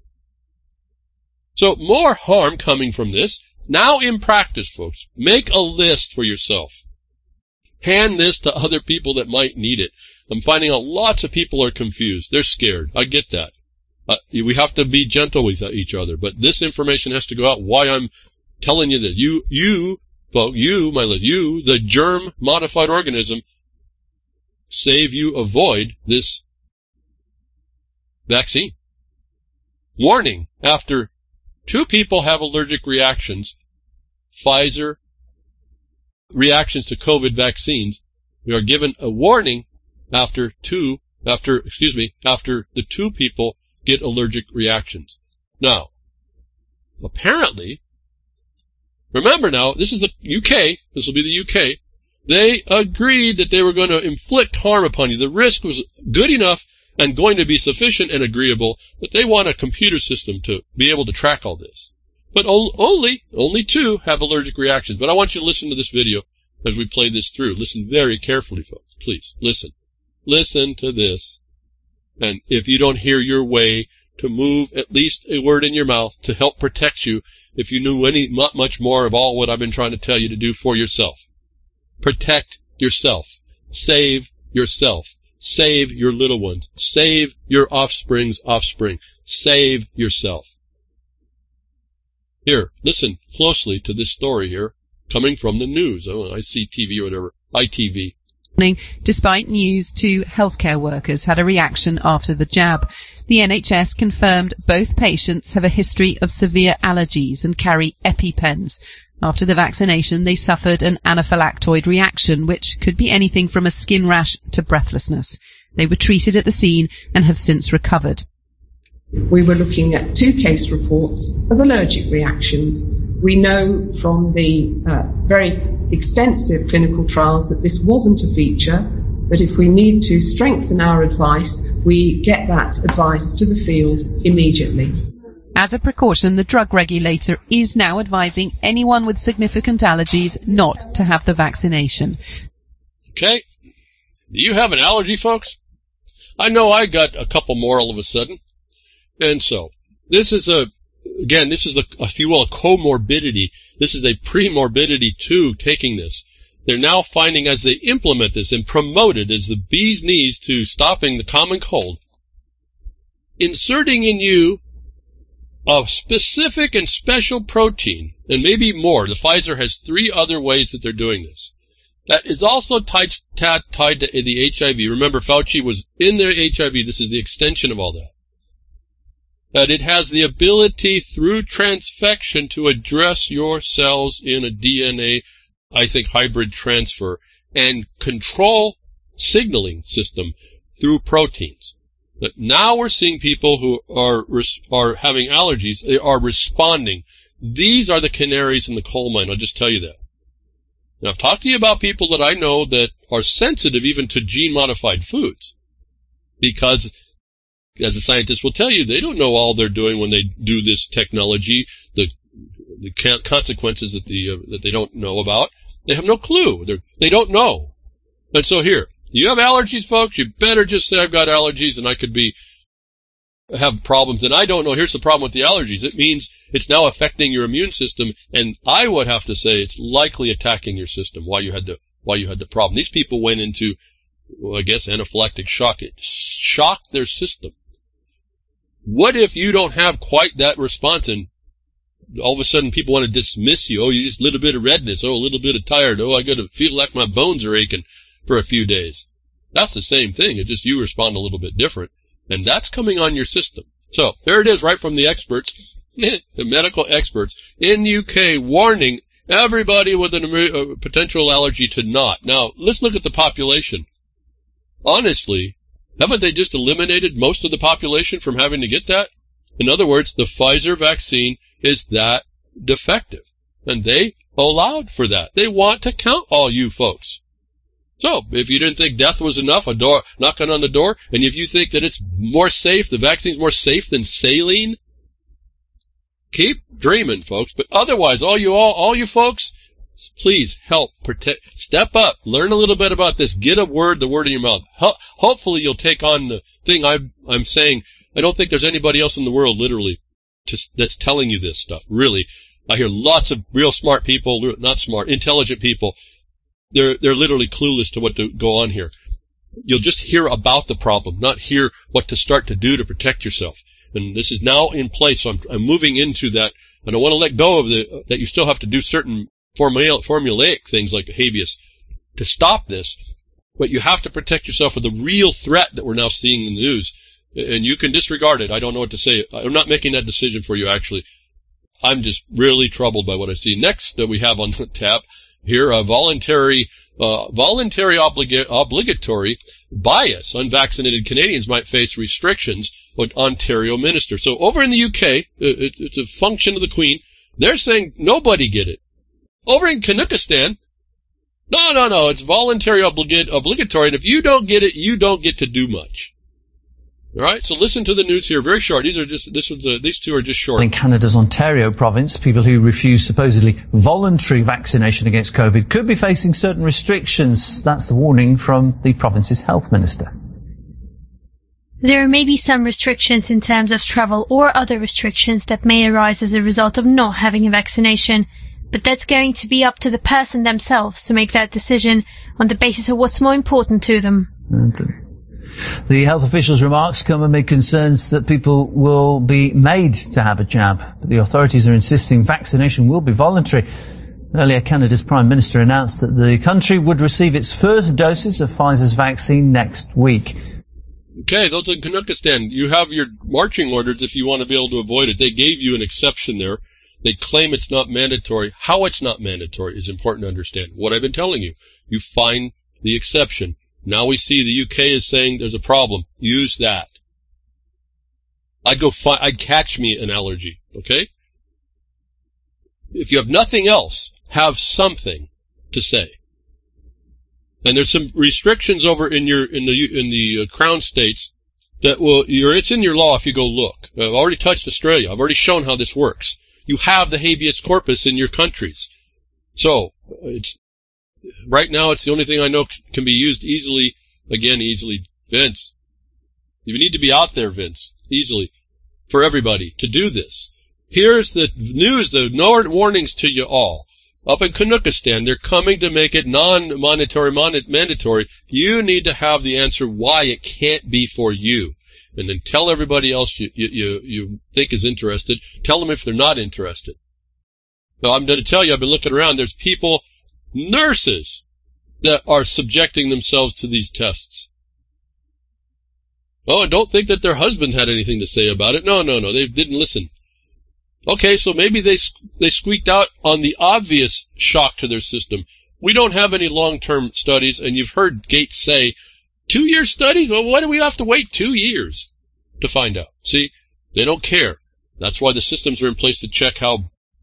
So more harm coming from this. Now in practice, folks, make a list for yourself. Hand this to other people that might need it. I'm finding out lots of people are confused. They're scared. I get that. Uh, we have to be gentle with each other, but this information has to go out. Why I'm telling you this. You, you, well, you, my list, you, the germ-modified organism, save you avoid this vaccine. Warning, after two people have allergic reactions, Pfizer reactions to COVID vaccines, we are given a warning after two, after, excuse me, after the two people get allergic reactions. Now, apparently, remember now, this is the U K, this will be the U K, they agreed that they were going to inflict harm upon you. The risk was good enough and going to be sufficient and agreeable that they want a computer system to be able to track all this. But only, only two have allergic reactions. But I want you to listen to this video as we play this through. Listen very carefully, folks. Please, listen. Listen to this. And if you don't hear your way to move at least a word in your mouth to help protect you, if you knew any much more of all what I've been trying to tell you to do for yourself. Protect yourself. Save yourself. Save your little ones. Save your offspring's offspring. Save yourself. Here, listen closely to this story here, coming from the news. Oh, I C T V or whatever. I T V. Despite news, two healthcare workers had a reaction after the jab. The N H S confirmed both patients have a history of severe allergies and carry EpiPens. After the vaccination, they suffered an anaphylactoid reaction, which could be anything from a skin rash to breathlessness. They were treated at the scene and have since recovered. We were looking at two case reports of allergic reactions. We know from the uh, very extensive clinical trials that this wasn't a feature, but if we need to strengthen our advice, we get that advice to the field immediately. As a precaution, the drug regulator is now advising anyone with significant allergies not to have the vaccination. Okay. Do you have an allergy, folks? I know I got a couple more all of a sudden. And so, this is a, again, this is, a, if you will, a comorbidity. This is a premorbidity to taking this. They're now finding as they implement this and promote it as the bee's knees to stopping the common cold, inserting in you a specific and special protein, and maybe more. The Pfizer has three other ways that they're doing this. That is also tied, tied to the H I V. Remember, Fauci was in their H I V. This is the extension of all that. That it has the ability through transfection to address your cells in a D N A, I think, hybrid transfer and control signaling system through proteins. But now we're seeing people who are are having allergies. They are responding. These are the canaries in the coal mine, I'll just tell you that. Now, I've talked to you about people that I know that are sensitive even to gene-modified foods, because, as the scientists will tell you, they don't know all they're doing when they do this technology, the, the consequences that, the, uh, that they don't know about. They have no clue. They're, they don't know. And so here, you have allergies, folks, you better just say I've got allergies and I could be have problems. And I don't know. Here's the problem with the allergies. It means it's now affecting your immune system, and I would have to say it's likely attacking your system while you had the while you had the problem. These people went into, well, I guess, anaphylactic shock. It shocked their system. What if you don't have quite that response, and all of a sudden people want to dismiss you? Oh, you just a little bit of redness. Oh, a little bit of tired. Oh, I got to feel like my bones are aching for a few days. That's the same thing. It's just you respond a little bit different, and that's coming on your system. So there it is, right from the experts, the medical experts in the U K, warning everybody with a potential allergy to not. Now, let's look at the population. Honestly, haven't they just eliminated most of the population from having to get that? In other words, the Pfizer vaccine is that defective, and they allowed for that. They want to count all you folks. So, if you didn't think death was enough, a door knocking on the door, and if you think that it's more safe, the vaccine's more safe than saline, keep dreaming, folks. But otherwise, all you all, all you folks, please help protect. Step up, learn a little bit about this. Get a word, the word in your mouth. Ho- hopefully, you'll take on the thing I'm I'm saying. I don't think there's anybody else in the world, literally, to, that's telling you this stuff. Really, I hear lots of real smart people, not smart, intelligent people. They're they're literally clueless to what to go on here. You'll just hear about the problem, not hear what to start to do to protect yourself. And this is now in place, so I'm, I'm moving into that. I don't want to let go of the that you still have to do certain formula, formulaic things like habeas to stop this, but you have to protect yourself with the real threat that we're now seeing in the news. And you can disregard it. I don't know what to say. I'm not making that decision for you, actually. I'm just really troubled by what I see. Next that we have on the tab here, a voluntary, uh, voluntary obliga- obligatory bias. Unvaccinated Canadians might face restrictions, but Ontario minister. So over in the U K, it, it's a function of the Queen. They're saying nobody get it. Over in Canuckistan, no, no, no, it's voluntary obliga- obligatory, and if you don't get it, you don't get to do much. All right, so listen to the news here. Very short. These are just this was uh, these two are just short. In Canada's Ontario province, people who refuse supposedly voluntary vaccination against COVID could be facing certain restrictions. That's the warning from the province's health minister. There may be some restrictions in terms of travel or other restrictions that may arise as a result of not having a vaccination, but that's going to be up to the person themselves to make that decision on the basis of what's more important to them. Okay. The health officials' remarks come amid concerns that people will be made to have a jab. But the authorities are insisting vaccination will be voluntary. Earlier, Canada's Prime Minister announced that the country would receive its first doses of Pfizer's vaccine next week. Okay, those in Canuckistan, you have your marching orders if you want to be able to avoid it. They gave you an exception there. They claim it's not mandatory. How it's not mandatory is important to understand. What I've been telling you, you find the exception. Now we see the U K is saying there's a problem. Use that. I'd go find, I'd catch me an allergy, okay? If you have nothing else, have something to say. And there's some restrictions over in your in the in the uh, Crown states that will you're, it's in your law if you go look. I've already touched Australia. I've already shown how this works. You have the habeas corpus in your countries. So it's right now it's the only thing I know can be used easily. Again, easily, Vince. You need to be out there, Vince, easily for everybody to do this. Here's the news, the warnings to you all. Up in Canuckistan, they're coming to make it non-monetary, mandatory. You need to have the answer why it can't be for you. And then tell everybody else you, you, you think is interested. Tell them if they're not interested. So I'm going to tell you, I've been looking around, there's people, nurses, that are subjecting themselves to these tests. Oh, and don't think that their husband had anything to say about it. No, no, no, they didn't listen. Okay, so maybe they they squeaked out on the obvious shock to their system. We don't have any long-term studies, and you've heard Gates say, two-year studies? Well, why do we have to wait two years to find out? See, they don't care. That's why the systems are in place to check how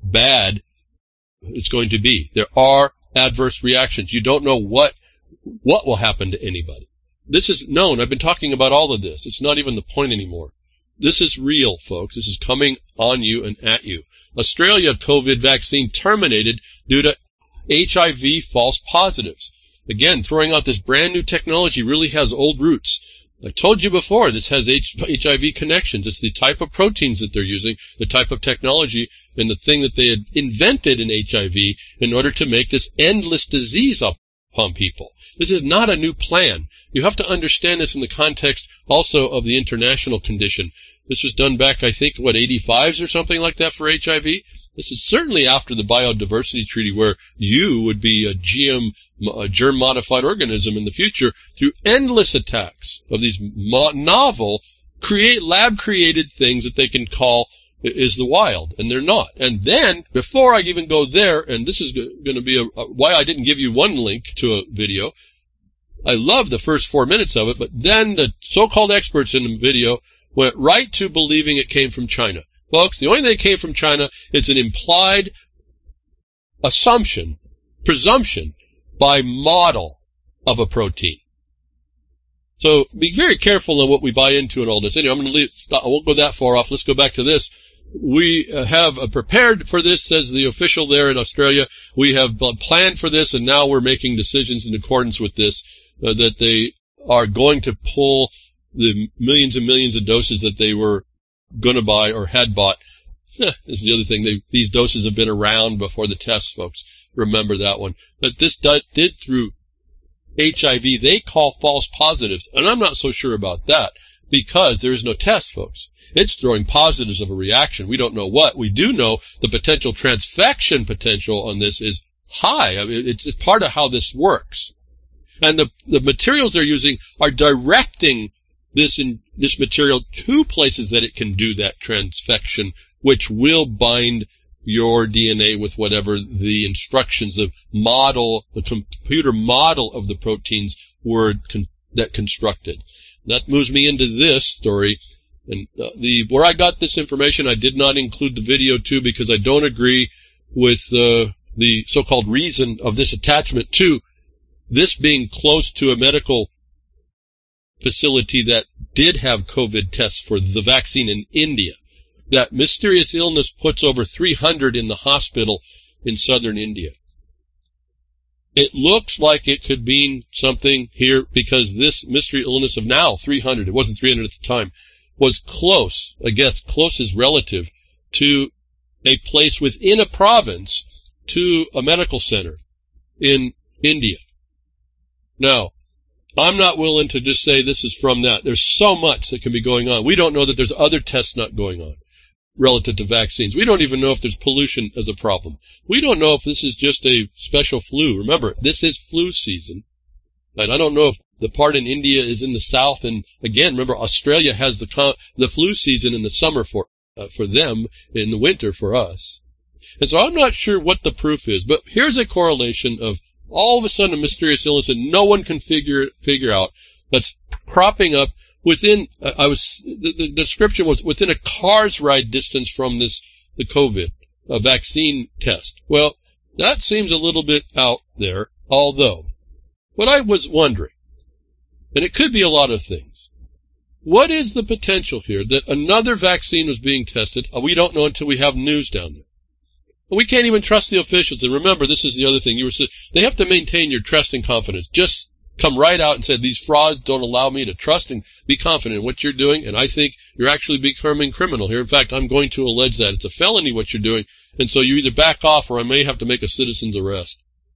bad it's going to be. There are adverse reactions. You don't know what what will happen to anybody. This is known. I've been talking about all of this. It's not even the point anymore. This is real, folks. This is coming on you and at you. Australia COVID vaccine terminated due to H I V false positives. Again, throwing out this brand new technology really has old roots. I told you before, this has H I V connections. It's the type of proteins that they're using, the type of technology, and the thing that they had invented in H I V in order to make this endless disease upon people. This is not a new plan. You have to understand this in the context also of the international condition. This was done back, I think, what, eighty-fives or something like that for H I V? This is certainly after the Biodiversity Treaty, where you would be a G M, a germ-modified organism in the future through endless attacks of these mo- novel, create lab-created things that they can call is the wild, and they're not. And then, before I even go there, and this is going to be a, a, why I didn't give you one link to a video. I love the first four minutes of it, but then the so-called experts in the video went right to believing it came from China. Folks, the only thing that came from China is an implied assumption, presumption, by model of a protein. So be very careful on what we buy into and all this. Anyway, I'm going to leave, stop. I won't go that far off. Let's go back to this. We uh, have uh, prepared for this, says the official there in Australia. We have uh, planned for this, and now we're making decisions in accordance with this, uh, that they are going to pull the millions and millions of doses that they were going to buy or had bought. This is the other thing. They, these doses have been around before the tests, folks. Remember that one. But this did, did through H I V, they call false positives. And I'm not so sure about that because there is no test, folks. It's throwing positives of a reaction. We don't know what. We do know the potential transfection potential on this is high. I mean, it's, it's part of how this works. And the, the materials they're using are directing this in this material to places that it can do that transfection, which will bind your D N A with whatever the instructions of model, the computer model of the proteins were con- that constructed. That moves me into this story. And uh, the where I got this information, I did not include the video too because I don't agree with uh, the so-called reason of this attachment to this being close to a medical facility that did have COVID tests for the vaccine in India. That mysterious illness puts over three hundred in the hospital in southern India. It looks like it could mean something here because this mystery illness of now three hundred, it wasn't three hundred at the time, was close, I guess close is relative, to a place within a province to a medical center in India. Now, I'm not willing to just say this is from that. There's so much that can be going on. We don't know that there's other tests not going on relative to vaccines. We don't even know if there's pollution as a problem. We don't know if this is just a special flu. Remember, this is flu season. And I don't know if the part in India is in the south. And again, remember, Australia has the con- the flu season in the summer for uh, for them, in the winter for us. And so I'm not sure what the proof is. But here's a correlation of all of a sudden a mysterious illness that no one can figure figure out that's cropping up within, uh, I was, the, the description was within a car's ride distance from this, the COVID uh, vaccine test. Well, that seems a little bit out there, although, what I was wondering, and it could be a lot of things, what is the potential here that another vaccine was being tested? Uh, we don't know until we have news down there. We can't even trust the officials. And remember, this is the other thing. You were they have to maintain your trust and confidence. Just come right out and say, these frauds don't allow me to trust and be confident in what you're doing, and I think you're actually becoming criminal here. In fact, I'm going to allege that. It's a felony what you're doing, and so you either back off or I may have to make a citizen's arrest.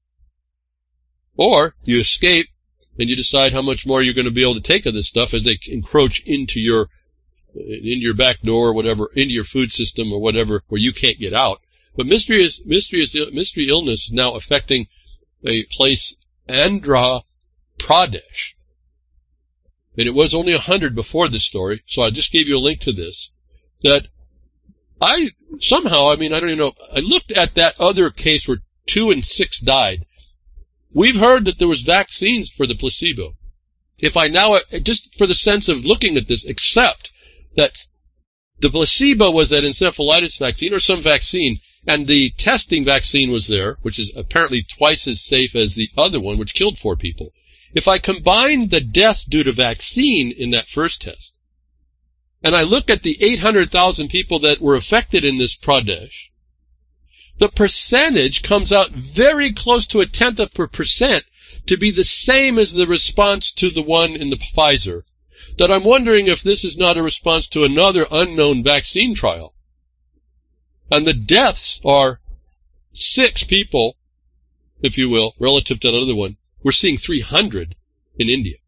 Or you escape and you decide how much more you're going to be able to take of this stuff as they encroach into your, into your back door or whatever, into your food system or whatever, where you can't get out. But mysterious, mysterious, mystery illness is now affecting a place, Andhra Pradesh. And it was only a hundred before this story, so I just gave you a link to this. That I, somehow, I mean, I don't even know, I looked at that other case where two and six died. We've heard that there was vaccines for the placebo. If I now, just for the sense of looking at this, accept that the placebo was that encephalitis vaccine or some vaccine, And the testing vaccine was there, which is apparently twice as safe as the other one, which killed four people. If I combine the deaths due to vaccine in that first test, and I look at the eight hundred thousand people that were affected in this Pradesh, the percentage comes out very close to a tenth of a percent to be the same as the response to the one in the Pfizer, that I'm wondering if this is not a response to another unknown vaccine trial. And the deaths are six people, if you will, relative to the other one. We're seeing three hundred in India.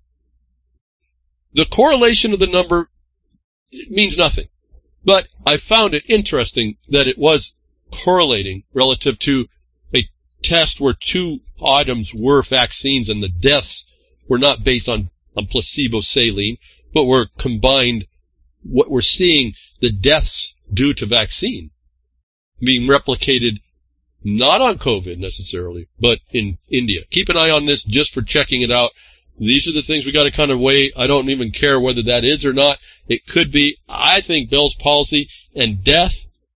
The correlation of the number means nothing, but I found it interesting that it was correlating relative to a test where two items were vaccines and the deaths were not based on, on placebo saline, but were combined. What we're seeing, the deaths due to vaccine, being replicated not on COVID necessarily, but in India. Keep an eye on this just for checking it out. These are the things we got to kind of weigh. I don't even care whether that is or not. It could be. I think Bell's palsy and death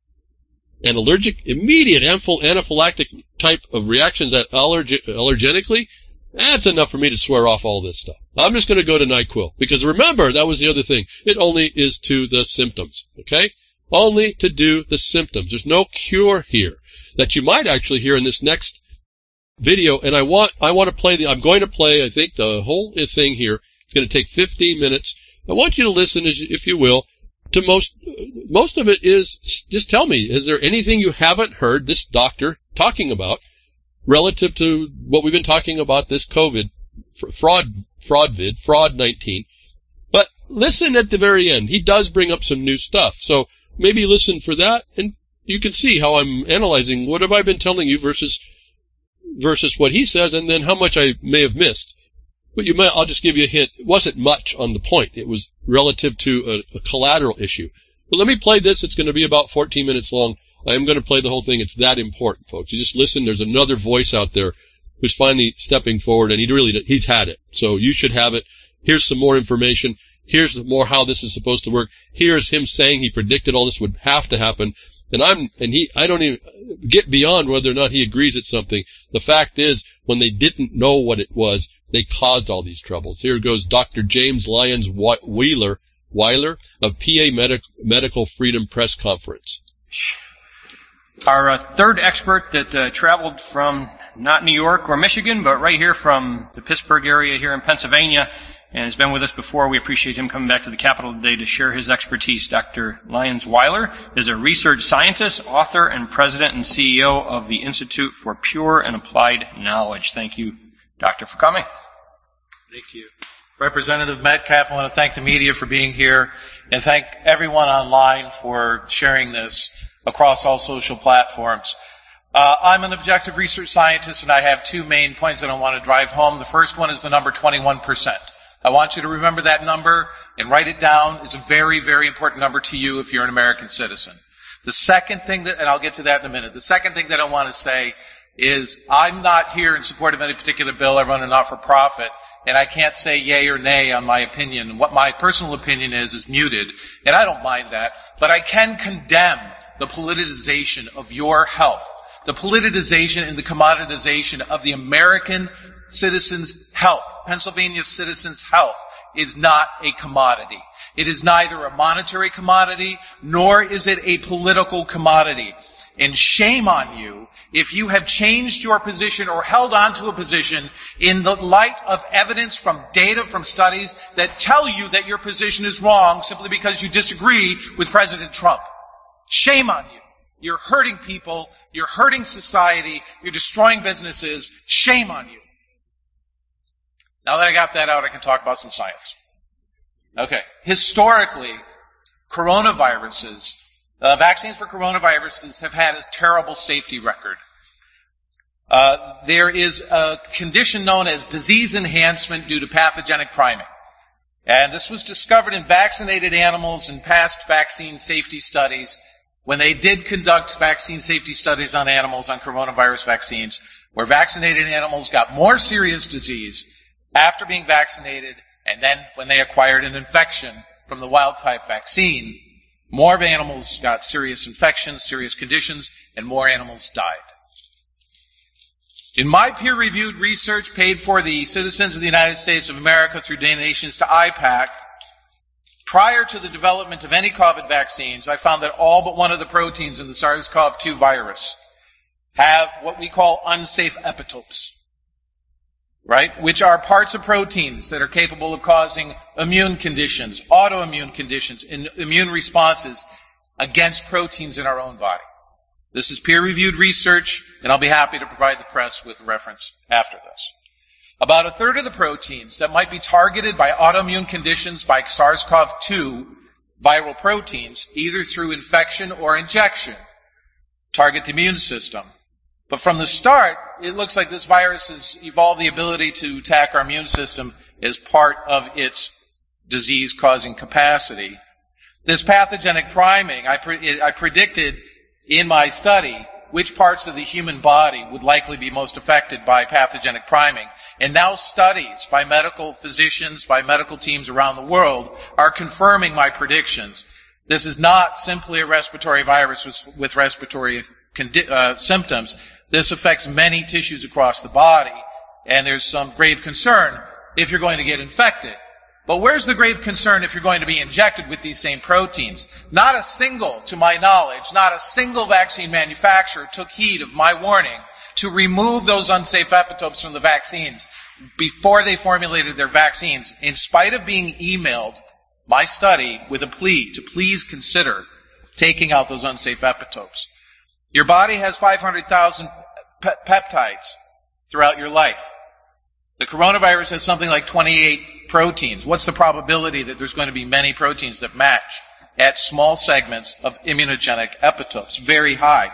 and allergic, immediate anaphylactic type of reactions that allerg- allergenically, that's enough for me to swear off all this stuff. I'm just going to go to NyQuil, because remember, that was the other thing. It only is to the symptoms, okay? Only to do the symptoms. There's no cure here that you might actually hear in this next video. And I want I want to play the, I'm going to play, I think, the whole thing here. It's going to take fifteen minutes. I want you to listen, if you will, to most, most of it is, just tell me, is there anything you haven't heard this doctor talking about relative to what we've been talking about, this COVID, fraud, fraud vid, fraud nineteen. But listen at the very end. He does bring up some new stuff. So maybe listen for that, and you can see how I'm analyzing what have I been telling you versus versus what he says, and then how much I may have missed. But you might, I'll just give you a hint. It wasn't much on the point. It was relative to a, a collateral issue. But let me play this. It's going to be about fourteen minutes long. I am going to play the whole thing. It's that important, folks. You just listen. There's another voice out there who's finally stepping forward, and he really, he's had it. So you should have it. Here's some more information. Here's more how this is supposed to work. Here's him saying he predicted all this would have to happen. And I'm, and he, I don't even get beyond whether or not he agrees it's something. The fact is, when they didn't know what it was, they caused all these troubles. Here goes Doctor James Lyons Wheeler, Weiler of P A Medic, Medical Freedom Press Conference. Our uh, third expert that uh, traveled from not New York or Michigan, but right here from the Pittsburgh area here in Pennsylvania, and has been with us before. We appreciate him coming back to the Capitol today to share his expertise. Doctor Lyons Weiler is a research scientist, author, and president and C E O of the Institute for Pure and Applied Knowledge. Thank you, Doctor, for coming. Thank you. Representative Metcalf, I want to thank the media for being here and thank everyone online for sharing this across all social platforms. Uh, I'm an objective research scientist, and I have two main points that I want to drive home. The first one is the number twenty-one percent. I want you to remember that number and write it down. It's a very, very important number to you if you're an American citizen. The second thing that, and I'll get to that in a minute, the second thing that I want to say is I'm not here in support of any particular bill. I run a not-for-profit, and I can't say yay or nay on my opinion. What my personal opinion is is muted, and I don't mind that, but I can condemn the politicization of your health, the politicization and the commoditization of the American citizens' health. Pennsylvania citizens' health is not a commodity. It is neither a monetary commodity, nor is it a political commodity. And shame on you if you have changed your position or held on to a position in the light of evidence from data, from studies that tell you that your position is wrong simply because you disagree with President Trump. Shame on you. You're hurting people. You're hurting society. You're destroying businesses. Shame on you. Now that I got that out, I can talk about some science. Okay. Historically, coronaviruses, uh, vaccines for coronaviruses have had a terrible safety record. Uh, there is a condition known as disease enhancement due to pathogenic priming. And this was discovered in vaccinated animals in past vaccine safety studies. When they did conduct vaccine safety studies on animals, on coronavirus vaccines, where vaccinated animals got more serious disease after being vaccinated, and then when they acquired an infection from the wild-type vaccine, more of animals got serious infections, serious conditions, and more animals died. In my peer-reviewed research paid for the citizens of the United States of America through donations to I PAC, prior to the development of any COVID vaccines, I found that all but one of the proteins in the SARS CoV two virus have what we call unsafe epitopes, right? Which are parts of proteins that are capable of causing immune conditions, autoimmune conditions, and immune responses against proteins in our own body. This is peer-reviewed research, and I'll be happy to provide the press with reference after this. About a third of the proteins that might be targeted by autoimmune conditions by SARS CoV two viral proteins, either through infection or injection, target the immune system. But from the start, it looks like this virus has evolved the ability to attack our immune system as part of its disease-causing capacity. This pathogenic priming, I, pre- I predicted in my study which parts of the human body would likely be most affected by pathogenic priming. And now studies by medical physicians, by medical teams around the world are confirming my predictions. This is not simply a respiratory virus with, with respiratory condi- uh, symptoms. This affects many tissues across the body, and there's some grave concern if you're going to get infected. But where's the grave concern if you're going to be injected with these same proteins? Not a single, to my knowledge, not a single vaccine manufacturer took heed of my warning to remove those unsafe epitopes from the vaccines before they formulated their vaccines, in spite of being emailed my study with a plea to please consider taking out those unsafe epitopes. Your body has five hundred thousand pe- peptides throughout your life. The coronavirus has something like twenty-eight proteins. What's the probability that there's going to be many proteins that match at small segments of immunogenic epitopes? Very high.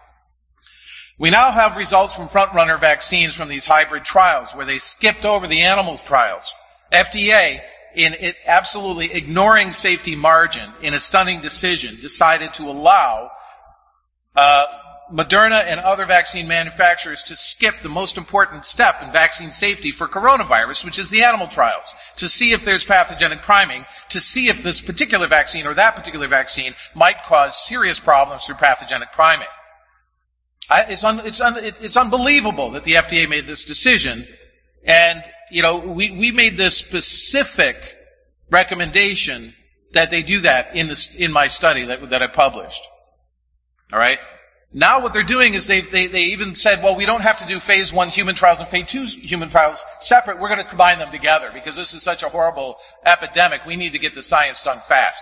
We now have results from front-runner vaccines from these hybrid trials where they skipped over the animals trials. F D A, in it absolutely ignoring safety margin in a stunning decision, decided to allow uh, Moderna and other vaccine manufacturers to skip the most important step in vaccine safety for coronavirus, which is the animal trials, to see if there's pathogenic priming, to see if this particular vaccine or that particular vaccine might cause serious problems through pathogenic priming. I, it's, un, it's, un, it, it's unbelievable that the F D A made this decision, and you know we, we made this specific recommendation that they do that in, this, in my study that, that I published. All right. Now what they're doing is they, they, they even said, well, we don't have to do phase one human trials and phase two human trials separate. We're going to combine them together because this is such a horrible epidemic. We need to get the science done fast.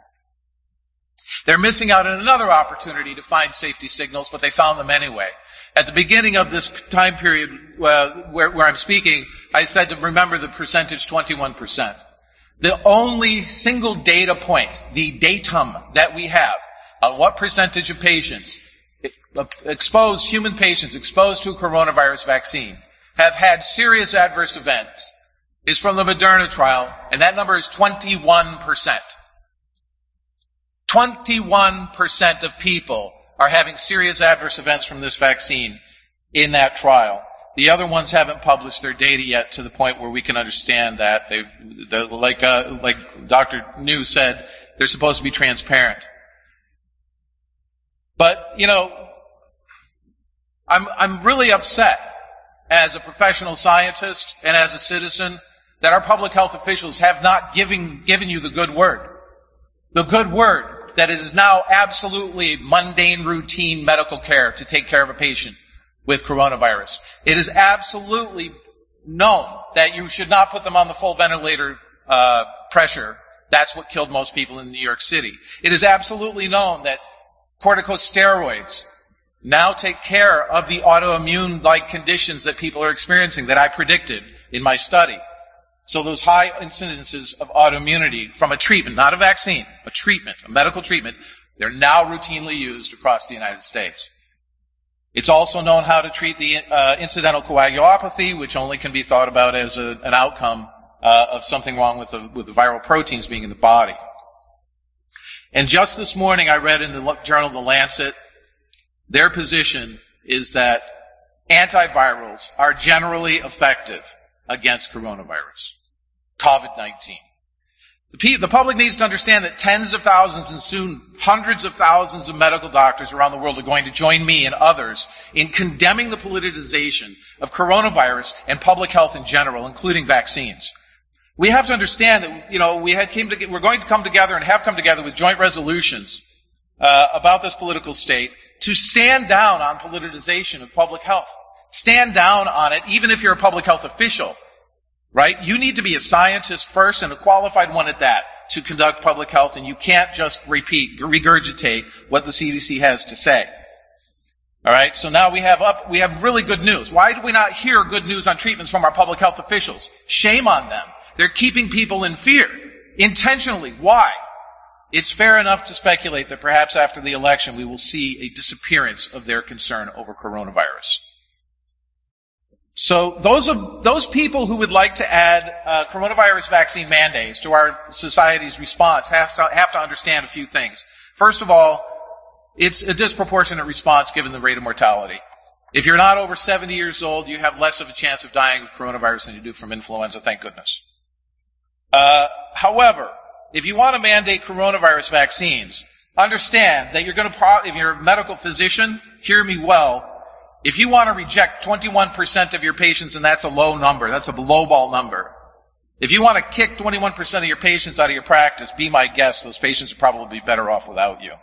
They're missing out on another opportunity to find safety signals, but they found them anyway. At the beginning of this time period uh, where, where I'm speaking, I said to remember the percentage twenty-one percent. The only single data point, the datum that we have on what percentage of patients exposed, human patients exposed to a coronavirus vaccine have had serious adverse events is from the Moderna trial, and that number is twenty-one percent. twenty-one percent of people are having serious adverse events from this vaccine in that trial. The other ones haven't published their data yet to the point where we can understand that. They, like, uh, like Doctor New said, they're supposed to be transparent. But, you know, I'm, I'm really upset as a professional scientist and as a citizen that our public health officials have not given, given you the good word. The good word that it is now absolutely mundane, routine medical care to take care of a patient with coronavirus. It is absolutely known that you should not put them on the full ventilator uh, pressure. That's what killed most people in New York City. It is absolutely known that corticosteroids now take care of the autoimmune-like conditions that people are experiencing that I predicted in my study. So those high incidences of autoimmunity from a treatment, not a vaccine, a treatment, a medical treatment, they're now routinely used across the United States. It's also known how to treat the uh, incidental coagulopathy, which only can be thought about as a, an outcome uh, of something wrong with the, with the viral proteins being in the body. And just this morning I read in the journal The Lancet, their position is that antivirals are generally effective against coronavirus, COVID nineteen. The, pe- the public needs to understand that tens of thousands and soon hundreds of thousands of medical doctors around the world are going to join me and others in condemning the politicization of coronavirus and public health in general, including vaccines. We have to understand that, you know, we had came to, we're going to come together and have come together with joint resolutions uh, about this political state to stand down on politicization of public health. Stand down on it, even if you're a public health official, right? You need to be a scientist first and a qualified one at that to conduct public health, and you can't just repeat, regurgitate what the C D C has to say. All right, so now we have up, we have really good news. Why do we not hear good news on treatments from our public health officials? Shame on them. They're keeping people in fear. Intentionally. Why? It's fair enough to speculate that perhaps after the election we will see a disappearance of their concern over coronavirus. So those of, those people who would like to add uh, coronavirus vaccine mandates to our society's response have to, have to understand a few things. First of all, it's a disproportionate response given the rate of mortality. If you're not over seventy years old, you have less of a chance of dying of coronavirus than you do from influenza, thank goodness. Uh, however, if you want to mandate coronavirus vaccines, understand that you're going to, pro- if you're a medical physician, hear me well, if you want to reject twenty-one percent of your patients, and that's a low number, that's a lowball number, if you want to kick twenty-one percent of your patients out of your practice, be my guest, those patients would probably be better off without you.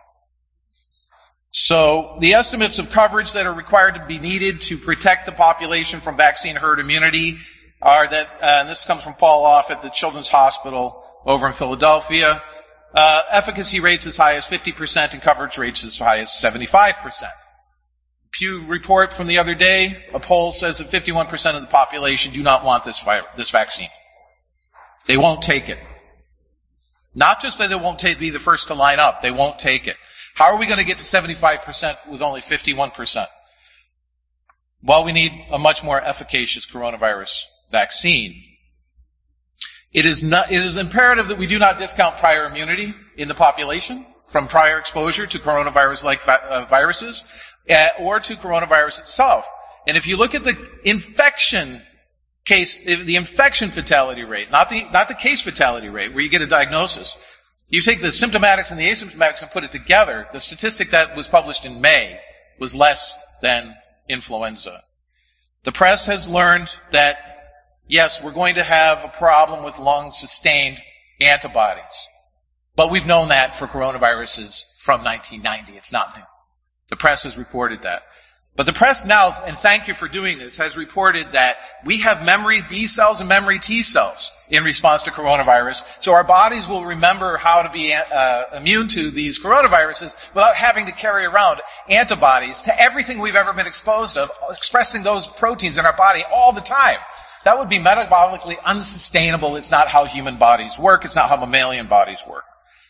So the estimates of coverage that are required to be needed to protect the population from vaccine herd immunity are that, uh, and this comes from Paul Off at the Children's Hospital over in Philadelphia, uh, efficacy rates as high as fifty percent and coverage rates as high as seventy-five percent. Pew report from the other day, a poll says that fifty-one percent of the population do not want this, vi- this vaccine. They won't take it. Not just that they won't take, be the first to line up, they won't take it. How are we going to get to seventy-five percent with only fifty-one percent? Well, we need a much more efficacious coronavirus vaccine. It is, not, it is imperative that we do not discount prior immunity in the population from prior exposure to coronavirus-like vi- uh, viruses uh, or to coronavirus itself. And if you look at the infection case, the infection fatality rate, not the, not the case fatality rate where you get a diagnosis, you take the symptomatics and the asymptomatics and put it together, the statistic that was published in May was less than influenza. The press has learned that, yes, we're going to have a problem with long-sustained antibodies. But we've known that for coronaviruses from nineteen ninety. It's not new. The press has reported that. But the press now, and thank you for doing this, has reported that we have memory B cells and memory T cells in response to coronavirus. So our bodies will remember how to be uh, immune to these coronaviruses without having to carry around antibodies to everything we've ever been exposed to, expressing those proteins in our body all the time. That would be metabolically unsustainable. It's not how human bodies work. It's not how mammalian bodies work.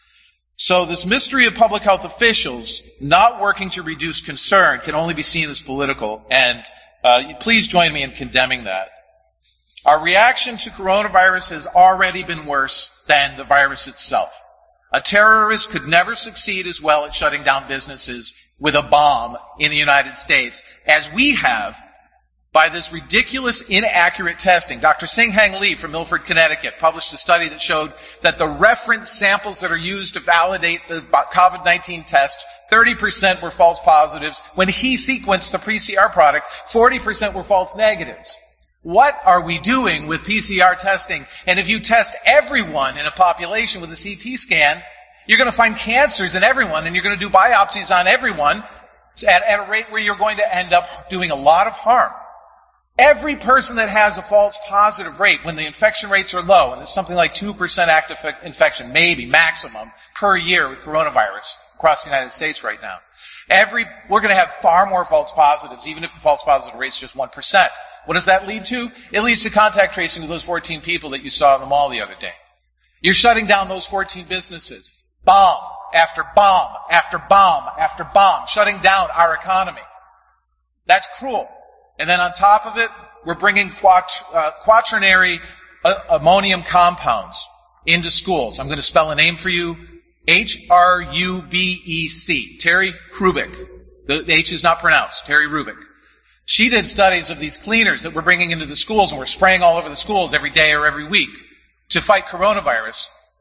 So this mystery of public health officials not working to reduce concern can only be seen as political, and uh, please join me in condemning that. Our reaction to coronavirus has already been worse than the virus itself. A terrorist could never succeed as well at shutting down businesses with a bomb in the United States as we have by this ridiculous, inaccurate testing. Doctor Sing-Hang Lee from Milford, Connecticut, published a study that showed that the reference samples that are used to validate the COVID nineteen test, thirty percent were false positives. When he sequenced the P C R product, forty percent were false negatives. What are we doing with P C R testing? And if you test everyone in a population with a C T scan, you're going to find cancers in everyone, and you're going to do biopsies on everyone at, at a rate where you're going to end up doing a lot of harm. Every person that has a false positive rate, when the infection rates are low, and it's something like two percent active infection, maybe maximum, per year with coronavirus across the United States right now. Every, we're going to have far more false positives, even if the false positive rate is just one percent. What does that lead to? It leads to contact tracing of those fourteen people that you saw in the mall the other day. You're shutting down those fourteen businesses. Bomb after bomb after bomb after bomb, shutting down our economy. That's cruel. And then on top of it, we're bringing quat, uh, quaternary uh, ammonium compounds into schools. I'm going to spell a name for you. H R U B E C. Terry Hrubeck. The, the H is not pronounced. Terry Hrubeck. She did studies of these cleaners that we're bringing into the schools, and we're spraying all over the schools every day or every week to fight coronavirus.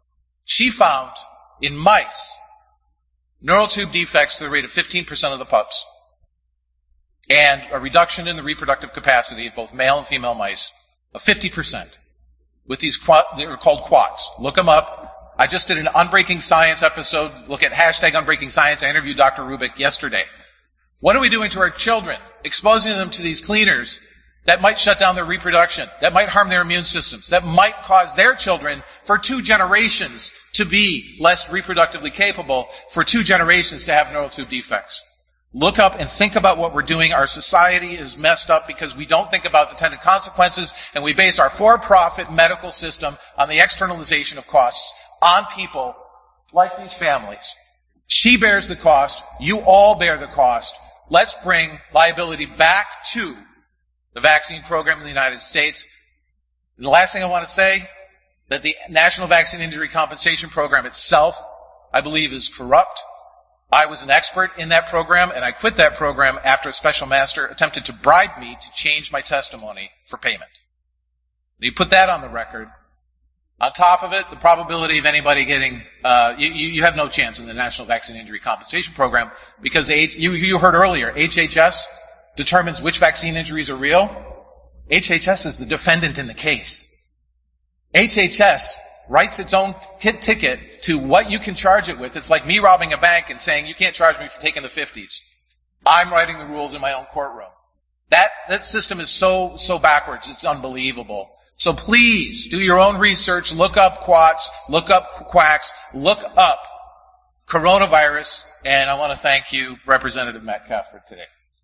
She found in mice neural tube defects to the rate of fifteen percent of the pups, and a reduction in the reproductive capacity of both male and female mice of fifty percent. With these, they're called quats. Look them up. I just did an Unbreaking Science episode. Look at hashtag Unbreaking Science. I interviewed Doctor Rubik yesterday. What are we doing to our children? Exposing them to these cleaners that might shut down their reproduction, that might harm their immune systems, that might cause their children for two generations to be less reproductively capable, for two generations to have neural tube defects. Look up and think about what we're doing. Our society is messed up because we don't think about the intended consequences, and we base our for-profit medical system on the externalization of costs on people like these families. She bears the cost. You all bear the cost. Let's bring liability back to the vaccine program in the United States. And the last thing I want to say, that the National Vaccine Injury Compensation Program itself, I believe, is corrupt. I was an expert in that program, and I quit that program after a special master attempted to bribe me to change my testimony for payment. You put that on the record. On top of it, the probability of anybody getting, uh, you, you have no chance in the National Vaccine Injury Compensation Program because H, you, you heard earlier, H H S determines which vaccine injuries are real. H H S is the defendant in the case. H H S writes its own t- ticket to what you can charge it with. It's like me robbing a bank and saying, you can't charge me for taking the fifties. I'm writing the rules in my own courtroom. That, that system is so, so backwards, it's unbelievable. So please, do your own research, look up quats, look up quacks, look up coronavirus, and I want to thank you, Representative Metcalf, for today.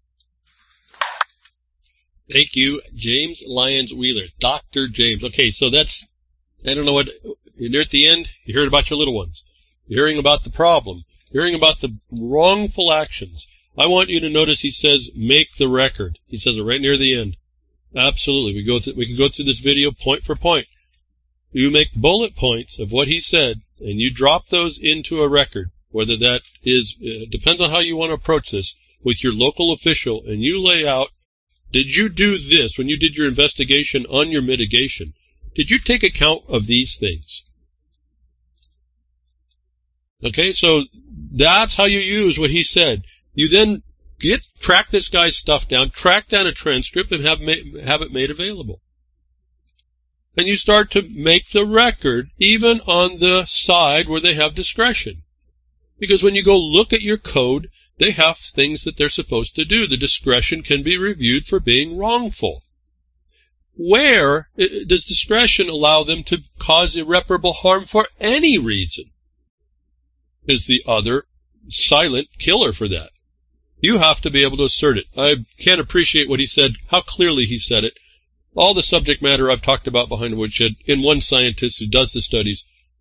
Thank you, James Lyons Wheeler, Doctor James. Okay, so that's, I don't know what, you're at the end, you heard about your little ones. You're hearing about the problem. You're hearing about the wrongful actions. I want you to notice he says, make the record. He says it right near the end. Absolutely. We go th- we can go through this video point for point. You make bullet points of what he said, and you drop those into a record, whether that is, uh, depends on how you want to approach this, with your local official, and you lay out, did you do this when you did your investigation on your mitigation? Did you take account of these things? Okay, so that's how you use what he said. You then get track this guy's stuff down, track down a transcript, and have ma- have it made available. And you start to make the record even on the side where they have discretion. Because when you go look at your code, they have things that they're supposed to do. The discretion can be reviewed for being wrongful. Where does discretion allow them to cause irreparable harm for any reason? Is the other silent killer for that. You have to be able to assert it. I can't appreciate what he said, how clearly he said it. All the subject matter I've talked about behind the woodshed in one scientist who does the studies,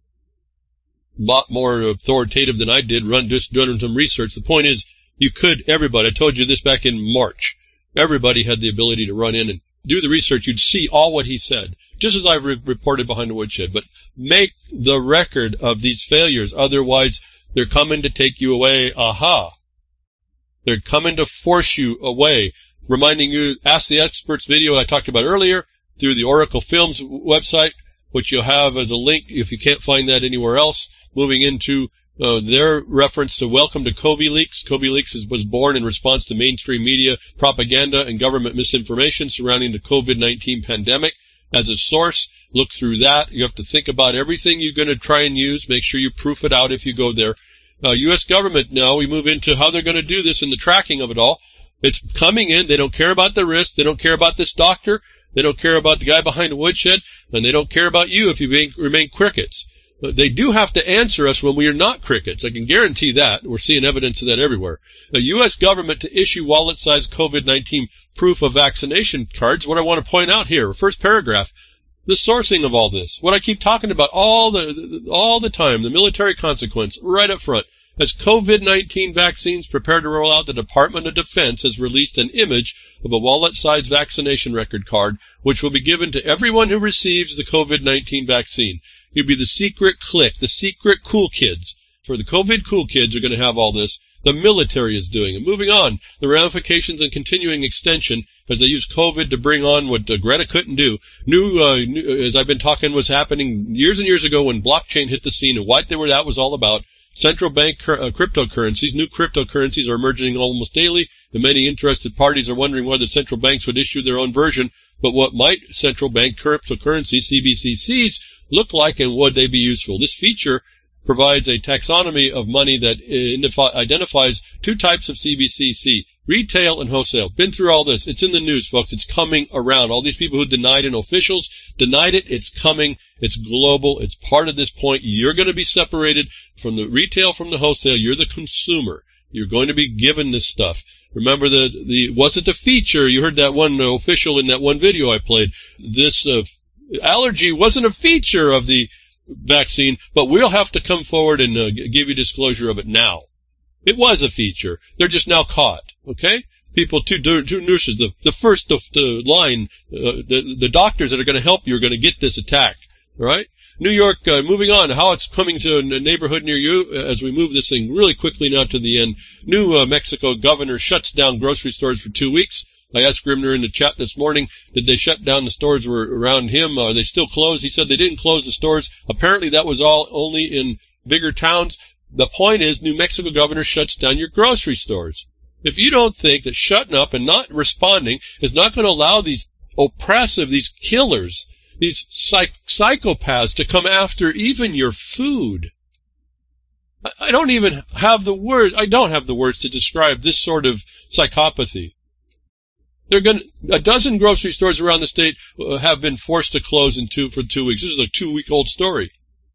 a lot more authoritative than I did, run just doing some research. The point is, you could, everybody, I told you this back in March, everybody had the ability to run in and do the research. You'd see all what he said, just as I've re- reported behind the woodshed. But make the record of these failures, otherwise they're coming to take you away. Aha! They're coming to force you away. Reminding you, Ask the Experts video I talked about earlier through the Oracle Films website, which you'll have as a link if you can't find that anywhere else. Moving into uh, their reference to Welcome to CoviLeaks. CoviLeaks is, was born in response to mainstream media propaganda and government misinformation surrounding the COVID nineteen pandemic. As a source, look through that. You have to think about everything you're going to try and use. Make sure you proof it out if you go there. Uh, U S government now, we move into how they're going to do this and the tracking of it all. It's coming in. They don't care about the risk. They don't care about this doctor. They don't care about the guy behind the woodshed. And they don't care about you if you being, remain crickets. But they do have to answer us when we are not crickets. I can guarantee that. We're seeing evidence of that everywhere. The U S government to issue wallet-sized COVID nineteen proof of vaccination cards. What I want to point out here, first paragraph, the sourcing of all this. What I keep talking about all the, all the time, the military consequence, right up front. As COVID nineteen vaccines prepare to roll out, the Department of Defense has released an image of a wallet-sized vaccination record card, which will be given to everyone who receives the COVID nineteen vaccine. It'll be the secret clique, the secret cool kids. For the COVID cool kids are going to have all this. The military is doing it. Moving on, the ramifications and continuing extension because they used COVID to bring on what uh, Greta couldn't do. New, uh, new, as I've been talking, was happening years and years ago when blockchain hit the scene, and what they were that was all about. Central bank uh, cryptocurrencies, new cryptocurrencies are emerging almost daily, and many interested parties are wondering whether central banks would issue their own version. But what might central bank cryptocurrencies, C B C Cs, look like, and would they be useful? This feature provides a taxonomy of money that identifies two types of C B C C, retail and wholesale. Been through all this. It's in the news, folks. It's coming around. All these people who denied it, officials denied it. It's coming. It's global. It's part of this point. You're going to be separated from the retail, from the wholesale. You're the consumer. You're going to be given this stuff. Remember, the the wasn't a feature. You heard that one uh, official in that one video I played. This uh, allergy wasn't a feature of the vaccine, but we'll have to come forward and uh, give you disclosure of it now. It was a feature. They're just now caught, okay? People, two, two nurses, the, the first of the line, uh, the, the doctors that are going to help you are going to get this attack, all right? New York, uh, moving on, how it's coming to a neighborhood near you as we move this thing really quickly now to the end. New uh, Mexico governor shuts down grocery stores for two weeks. I asked Grimner in the chat this morning, did they shut down the stores were around him? Are they still closed? He said they didn't close the stores. Apparently that was all only in bigger towns. The point is, New Mexico governor shuts down your grocery stores. If you don't think that shutting up and not responding is not going to allow these oppressive, these killers, these psych psychopaths to come after even your food. I, I don't even have the words, I don't have the words to describe this sort of psychopathy. They're going to, a dozen grocery stores around the state uh, have been forced to close in two for two weeks. This is a two-week-old story.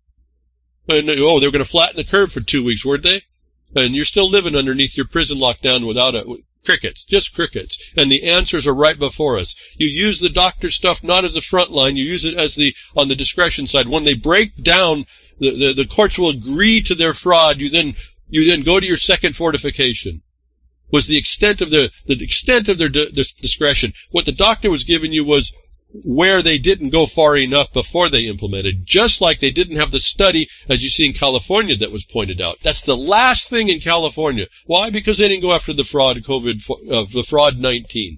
And, oh, they were going to flatten the curve for two weeks, weren't they? And you're still living underneath your prison lockdown without a, crickets, just crickets. And the answers are right before us. You use the doctor stuff not as a front line. You use it as the on the discretion side. When they break down, the, the, the courts will agree to their fraud. You then you then go to your second fortification. Was the extent of the the extent of their di discretion. What the doctor was giving you was where they didn't go far enough before they implemented, just like they didn't have the study, as you see in California, that was pointed out. That's the last thing in California. Why? Because they didn't go after the fraud COVID, uh, the fraud nineteen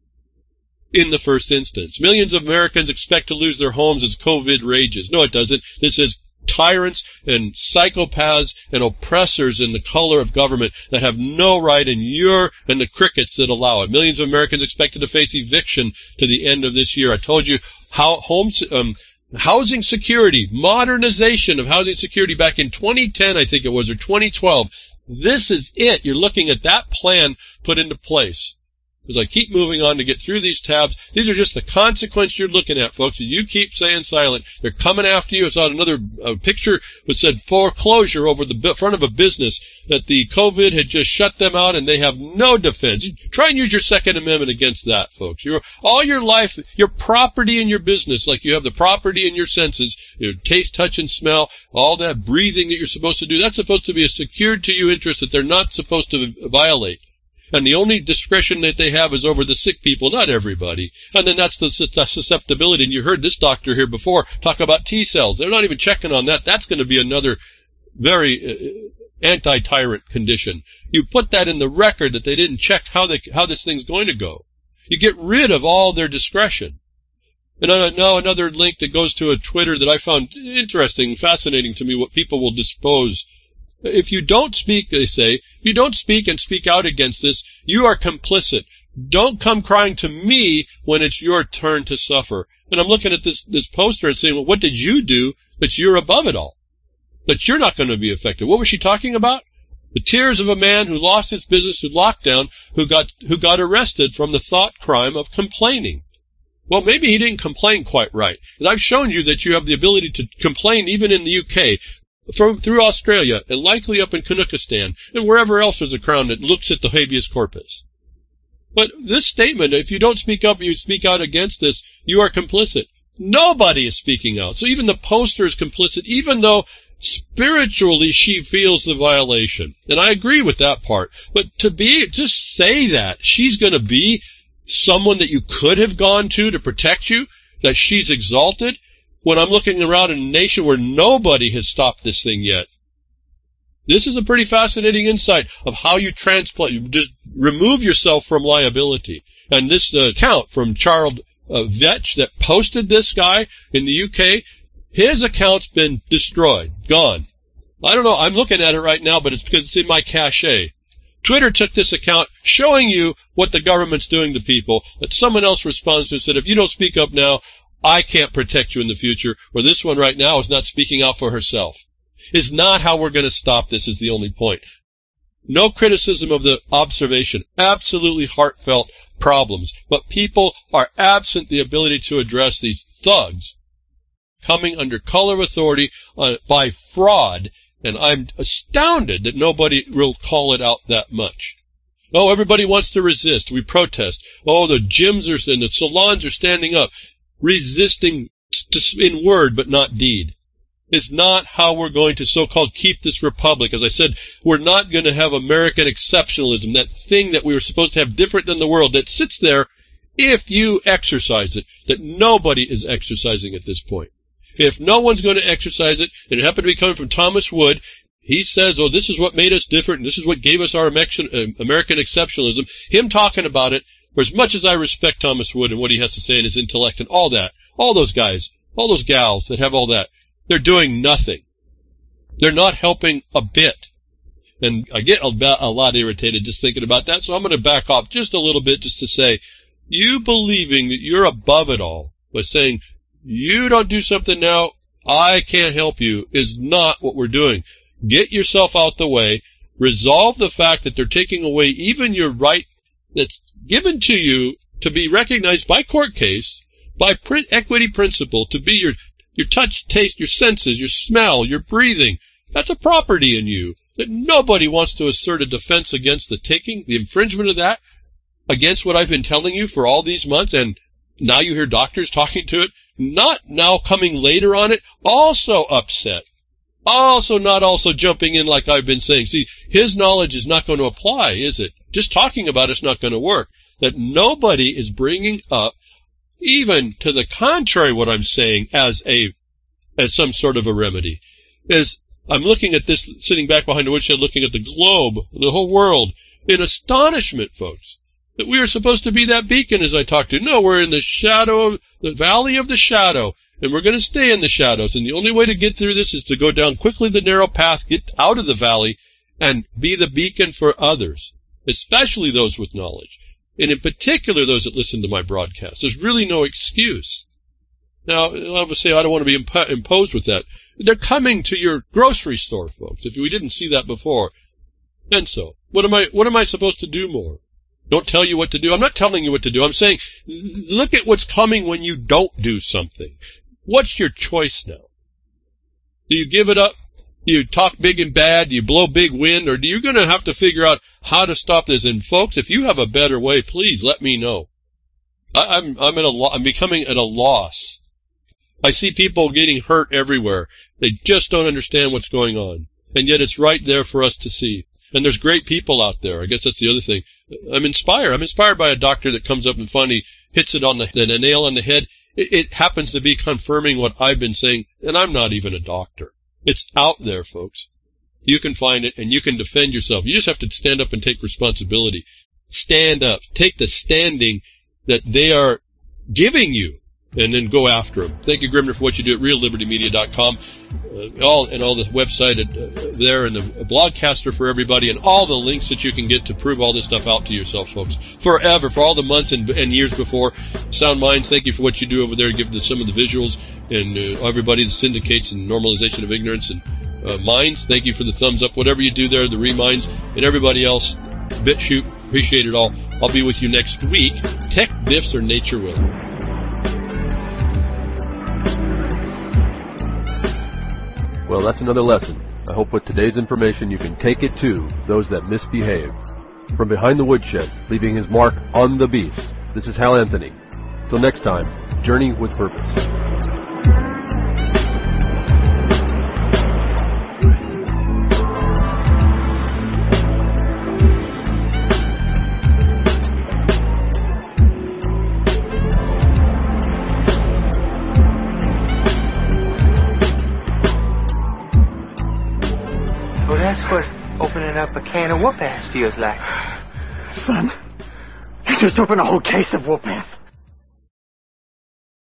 in the first instance. Millions of Americans expect to lose their homes as COVID rages. No, it doesn't. This is tyrants and psychopaths and oppressors in the color of government that have no right, and you're and the crickets that allow it. Millions of Americans expected to face eviction to the end of this year. I told you how homes, um, housing security, modernization of housing security back in twenty ten, I think it was, or twenty twelve. This is it. You're looking at that plan put into place. As I keep moving on to get through these tabs, these are just the consequences you're looking at, folks. If you keep saying silent, they're coming after you. I saw another uh, picture that said foreclosure over the front of a business, that the COVID had just shut them out and they have no defense. Try and use your Second Amendment against that, folks. Your, all your life, your property in your business, like you have the property in your senses, your taste, touch, and smell, all that breathing that you're supposed to do, that's supposed to be a secured to you interest that they're not supposed to violate. And the only discretion that they have is over the sick people, not everybody. And then that's the susceptibility. And you heard this doctor here before talk about T cells. They're not even checking on that. That's going to be another very uh, anti-tyrant condition. You put that in the record that they didn't check how they, how this thing's going to go. You get rid of all their discretion. And uh, now another link that goes to a Twitter that I found interesting, fascinating to me, what people will dispose. If you don't speak, they say, if you don't speak and speak out against this, you are complicit. Don't come crying to me when it's your turn to suffer. And I'm looking at this, this poster and saying, well, what did you do that you're above it all? That you're not going to be affected. What was she talking about? The tears of a man who lost his business through lockdown, who got, who got arrested from the thought crime of complaining. Well, maybe he didn't complain quite right. And I've shown you that you have the ability to complain even in the U K. Through, through Australia, and likely up in Kazakhstan, and wherever else there's a crown that looks at the habeas corpus. But this statement, if you don't speak up, you speak out against this, you are complicit. Nobody is speaking out. So even the poster is complicit, even though spiritually she feels the violation. And I agree with that part. But to be, just say that she's going to be someone that you could have gone to to protect you, that she's exalted, when I'm looking around in a nation where nobody has stopped this thing yet. This is a pretty fascinating insight of how you transplant, you just remove yourself from liability. And this uh, account from Charles uh, Vetch that posted this guy in the U K, his account's been destroyed, gone. I don't know, I'm looking at it right now, but it's because it's in my cache. Twitter took this account showing you what the government's doing to people, that someone else responds to and said, if you don't speak up now, I can't protect you in the future, or this one right now is not speaking out for herself. Is not how we're going to stop this is the only point. No criticism of the observation, absolutely heartfelt problems, but people are absent the ability to address these thugs coming under color of authority uh, by fraud, and I'm astounded that nobody will call it out that much. Oh, everybody wants to resist. We protest. Oh, the gyms are and the salons are standing up, resisting in word but not deed. Is not how we're going to so-called keep this republic. As I said, we're not going to have American exceptionalism, that thing that we were supposed to have different than the world, that sits there if you exercise it, that nobody is exercising at this point. If no one's going to exercise it, and it happened to be coming from Thomas Wood, he says, oh, this is what made us different, and this is what gave us our American exceptionalism. Him talking about it, for as much as I respect Thomas Wood and what he has to say in his intellect and all that, all those guys, all those gals that have all that, they're doing nothing. They're not helping a bit. And I get a lot irritated just thinking about that, so I'm going to back off just a little bit just to say, you believing that you're above it all by saying, you don't do something now, I can't help you, is not what we're doing. Get yourself out the way. Resolve the fact that they're taking away even your right that's given to you to be recognized by court case, by print equity principle, to be your Your touch, taste, your senses, your smell, your breathing. That's a property in you that nobody wants to assert a defense against the taking, the infringement of that, against what I've been telling you for all these months. And now you hear doctors talking to it, not now coming later on it, also upset. Also not also jumping in like I've been saying. See, his knowledge is not going to apply, is it? Just talking about it's not going to work. That nobody is bringing up even to the contrary what I'm saying as a as some sort of a remedy. Is I'm looking at this, sitting back behind the woodshed, looking at the globe, the whole world, in astonishment, folks, that we are supposed to be that beacon as I talked to. No, we're in the shadow, the valley of the shadow, and we're going to stay in the shadows. And the only way to get through this is to go down quickly the narrow path, get out of the valley, and be the beacon for others, especially those with knowledge. And in particular, those that listen to my broadcast. There's really no excuse. Now, I would say I don't want to be imp- imposed with that. They're coming to your grocery store, folks, if we didn't see that before. And so, what am I, what am I supposed to do more? Don't tell you what to do. I'm not telling you what to do. I'm saying, look at what's coming when you don't do something. What's your choice now? Do you give it up? Do you talk big and bad? Do you blow big wind? Or do you going to have to figure out how to stop this? And folks, if you have a better way, please let me know. I, I'm I'm at a lo- I'm becoming at a loss. I see people getting hurt everywhere. They just don't understand what's going on, and yet it's right there for us to see. And there's great people out there. I guess that's the other thing. I'm inspired. I'm inspired by a doctor that comes up and finally hits it on the, the nail on the head. It, it happens to be confirming what I've been saying, and I'm not even a doctor. It's out there, folks. You can find it, and you can defend yourself. You just have to stand up and take responsibility. Stand up. Take the standing that they are giving you, and then go after them. Thank you, Grimner, for what you do at real liberty media dot com, uh, all and all the website uh, there, and the blogcaster for everybody, and all the links that you can get to prove all this stuff out to yourself, folks. Forever, for all the months and, and years before. Sound Minds, thank you for what you do over there. Give the, some of the visuals. And uh, everybody that syndicates and normalization of ignorance and uh, minds, thank you for the thumbs up. Whatever you do there, the reminds, and everybody else, BitChute, appreciate it all. I'll be with you next week. Tech, diffs, or nature will. Well, that's another lesson. I hope with today's information you can take it to those that misbehave. From behind the woodshed, leaving his mark on the beast, this is Hal Anthony. Till next time, journey with purpose. Opening up a can of whoop-ass feels like. Son, you just open a whole case of whoop-ass.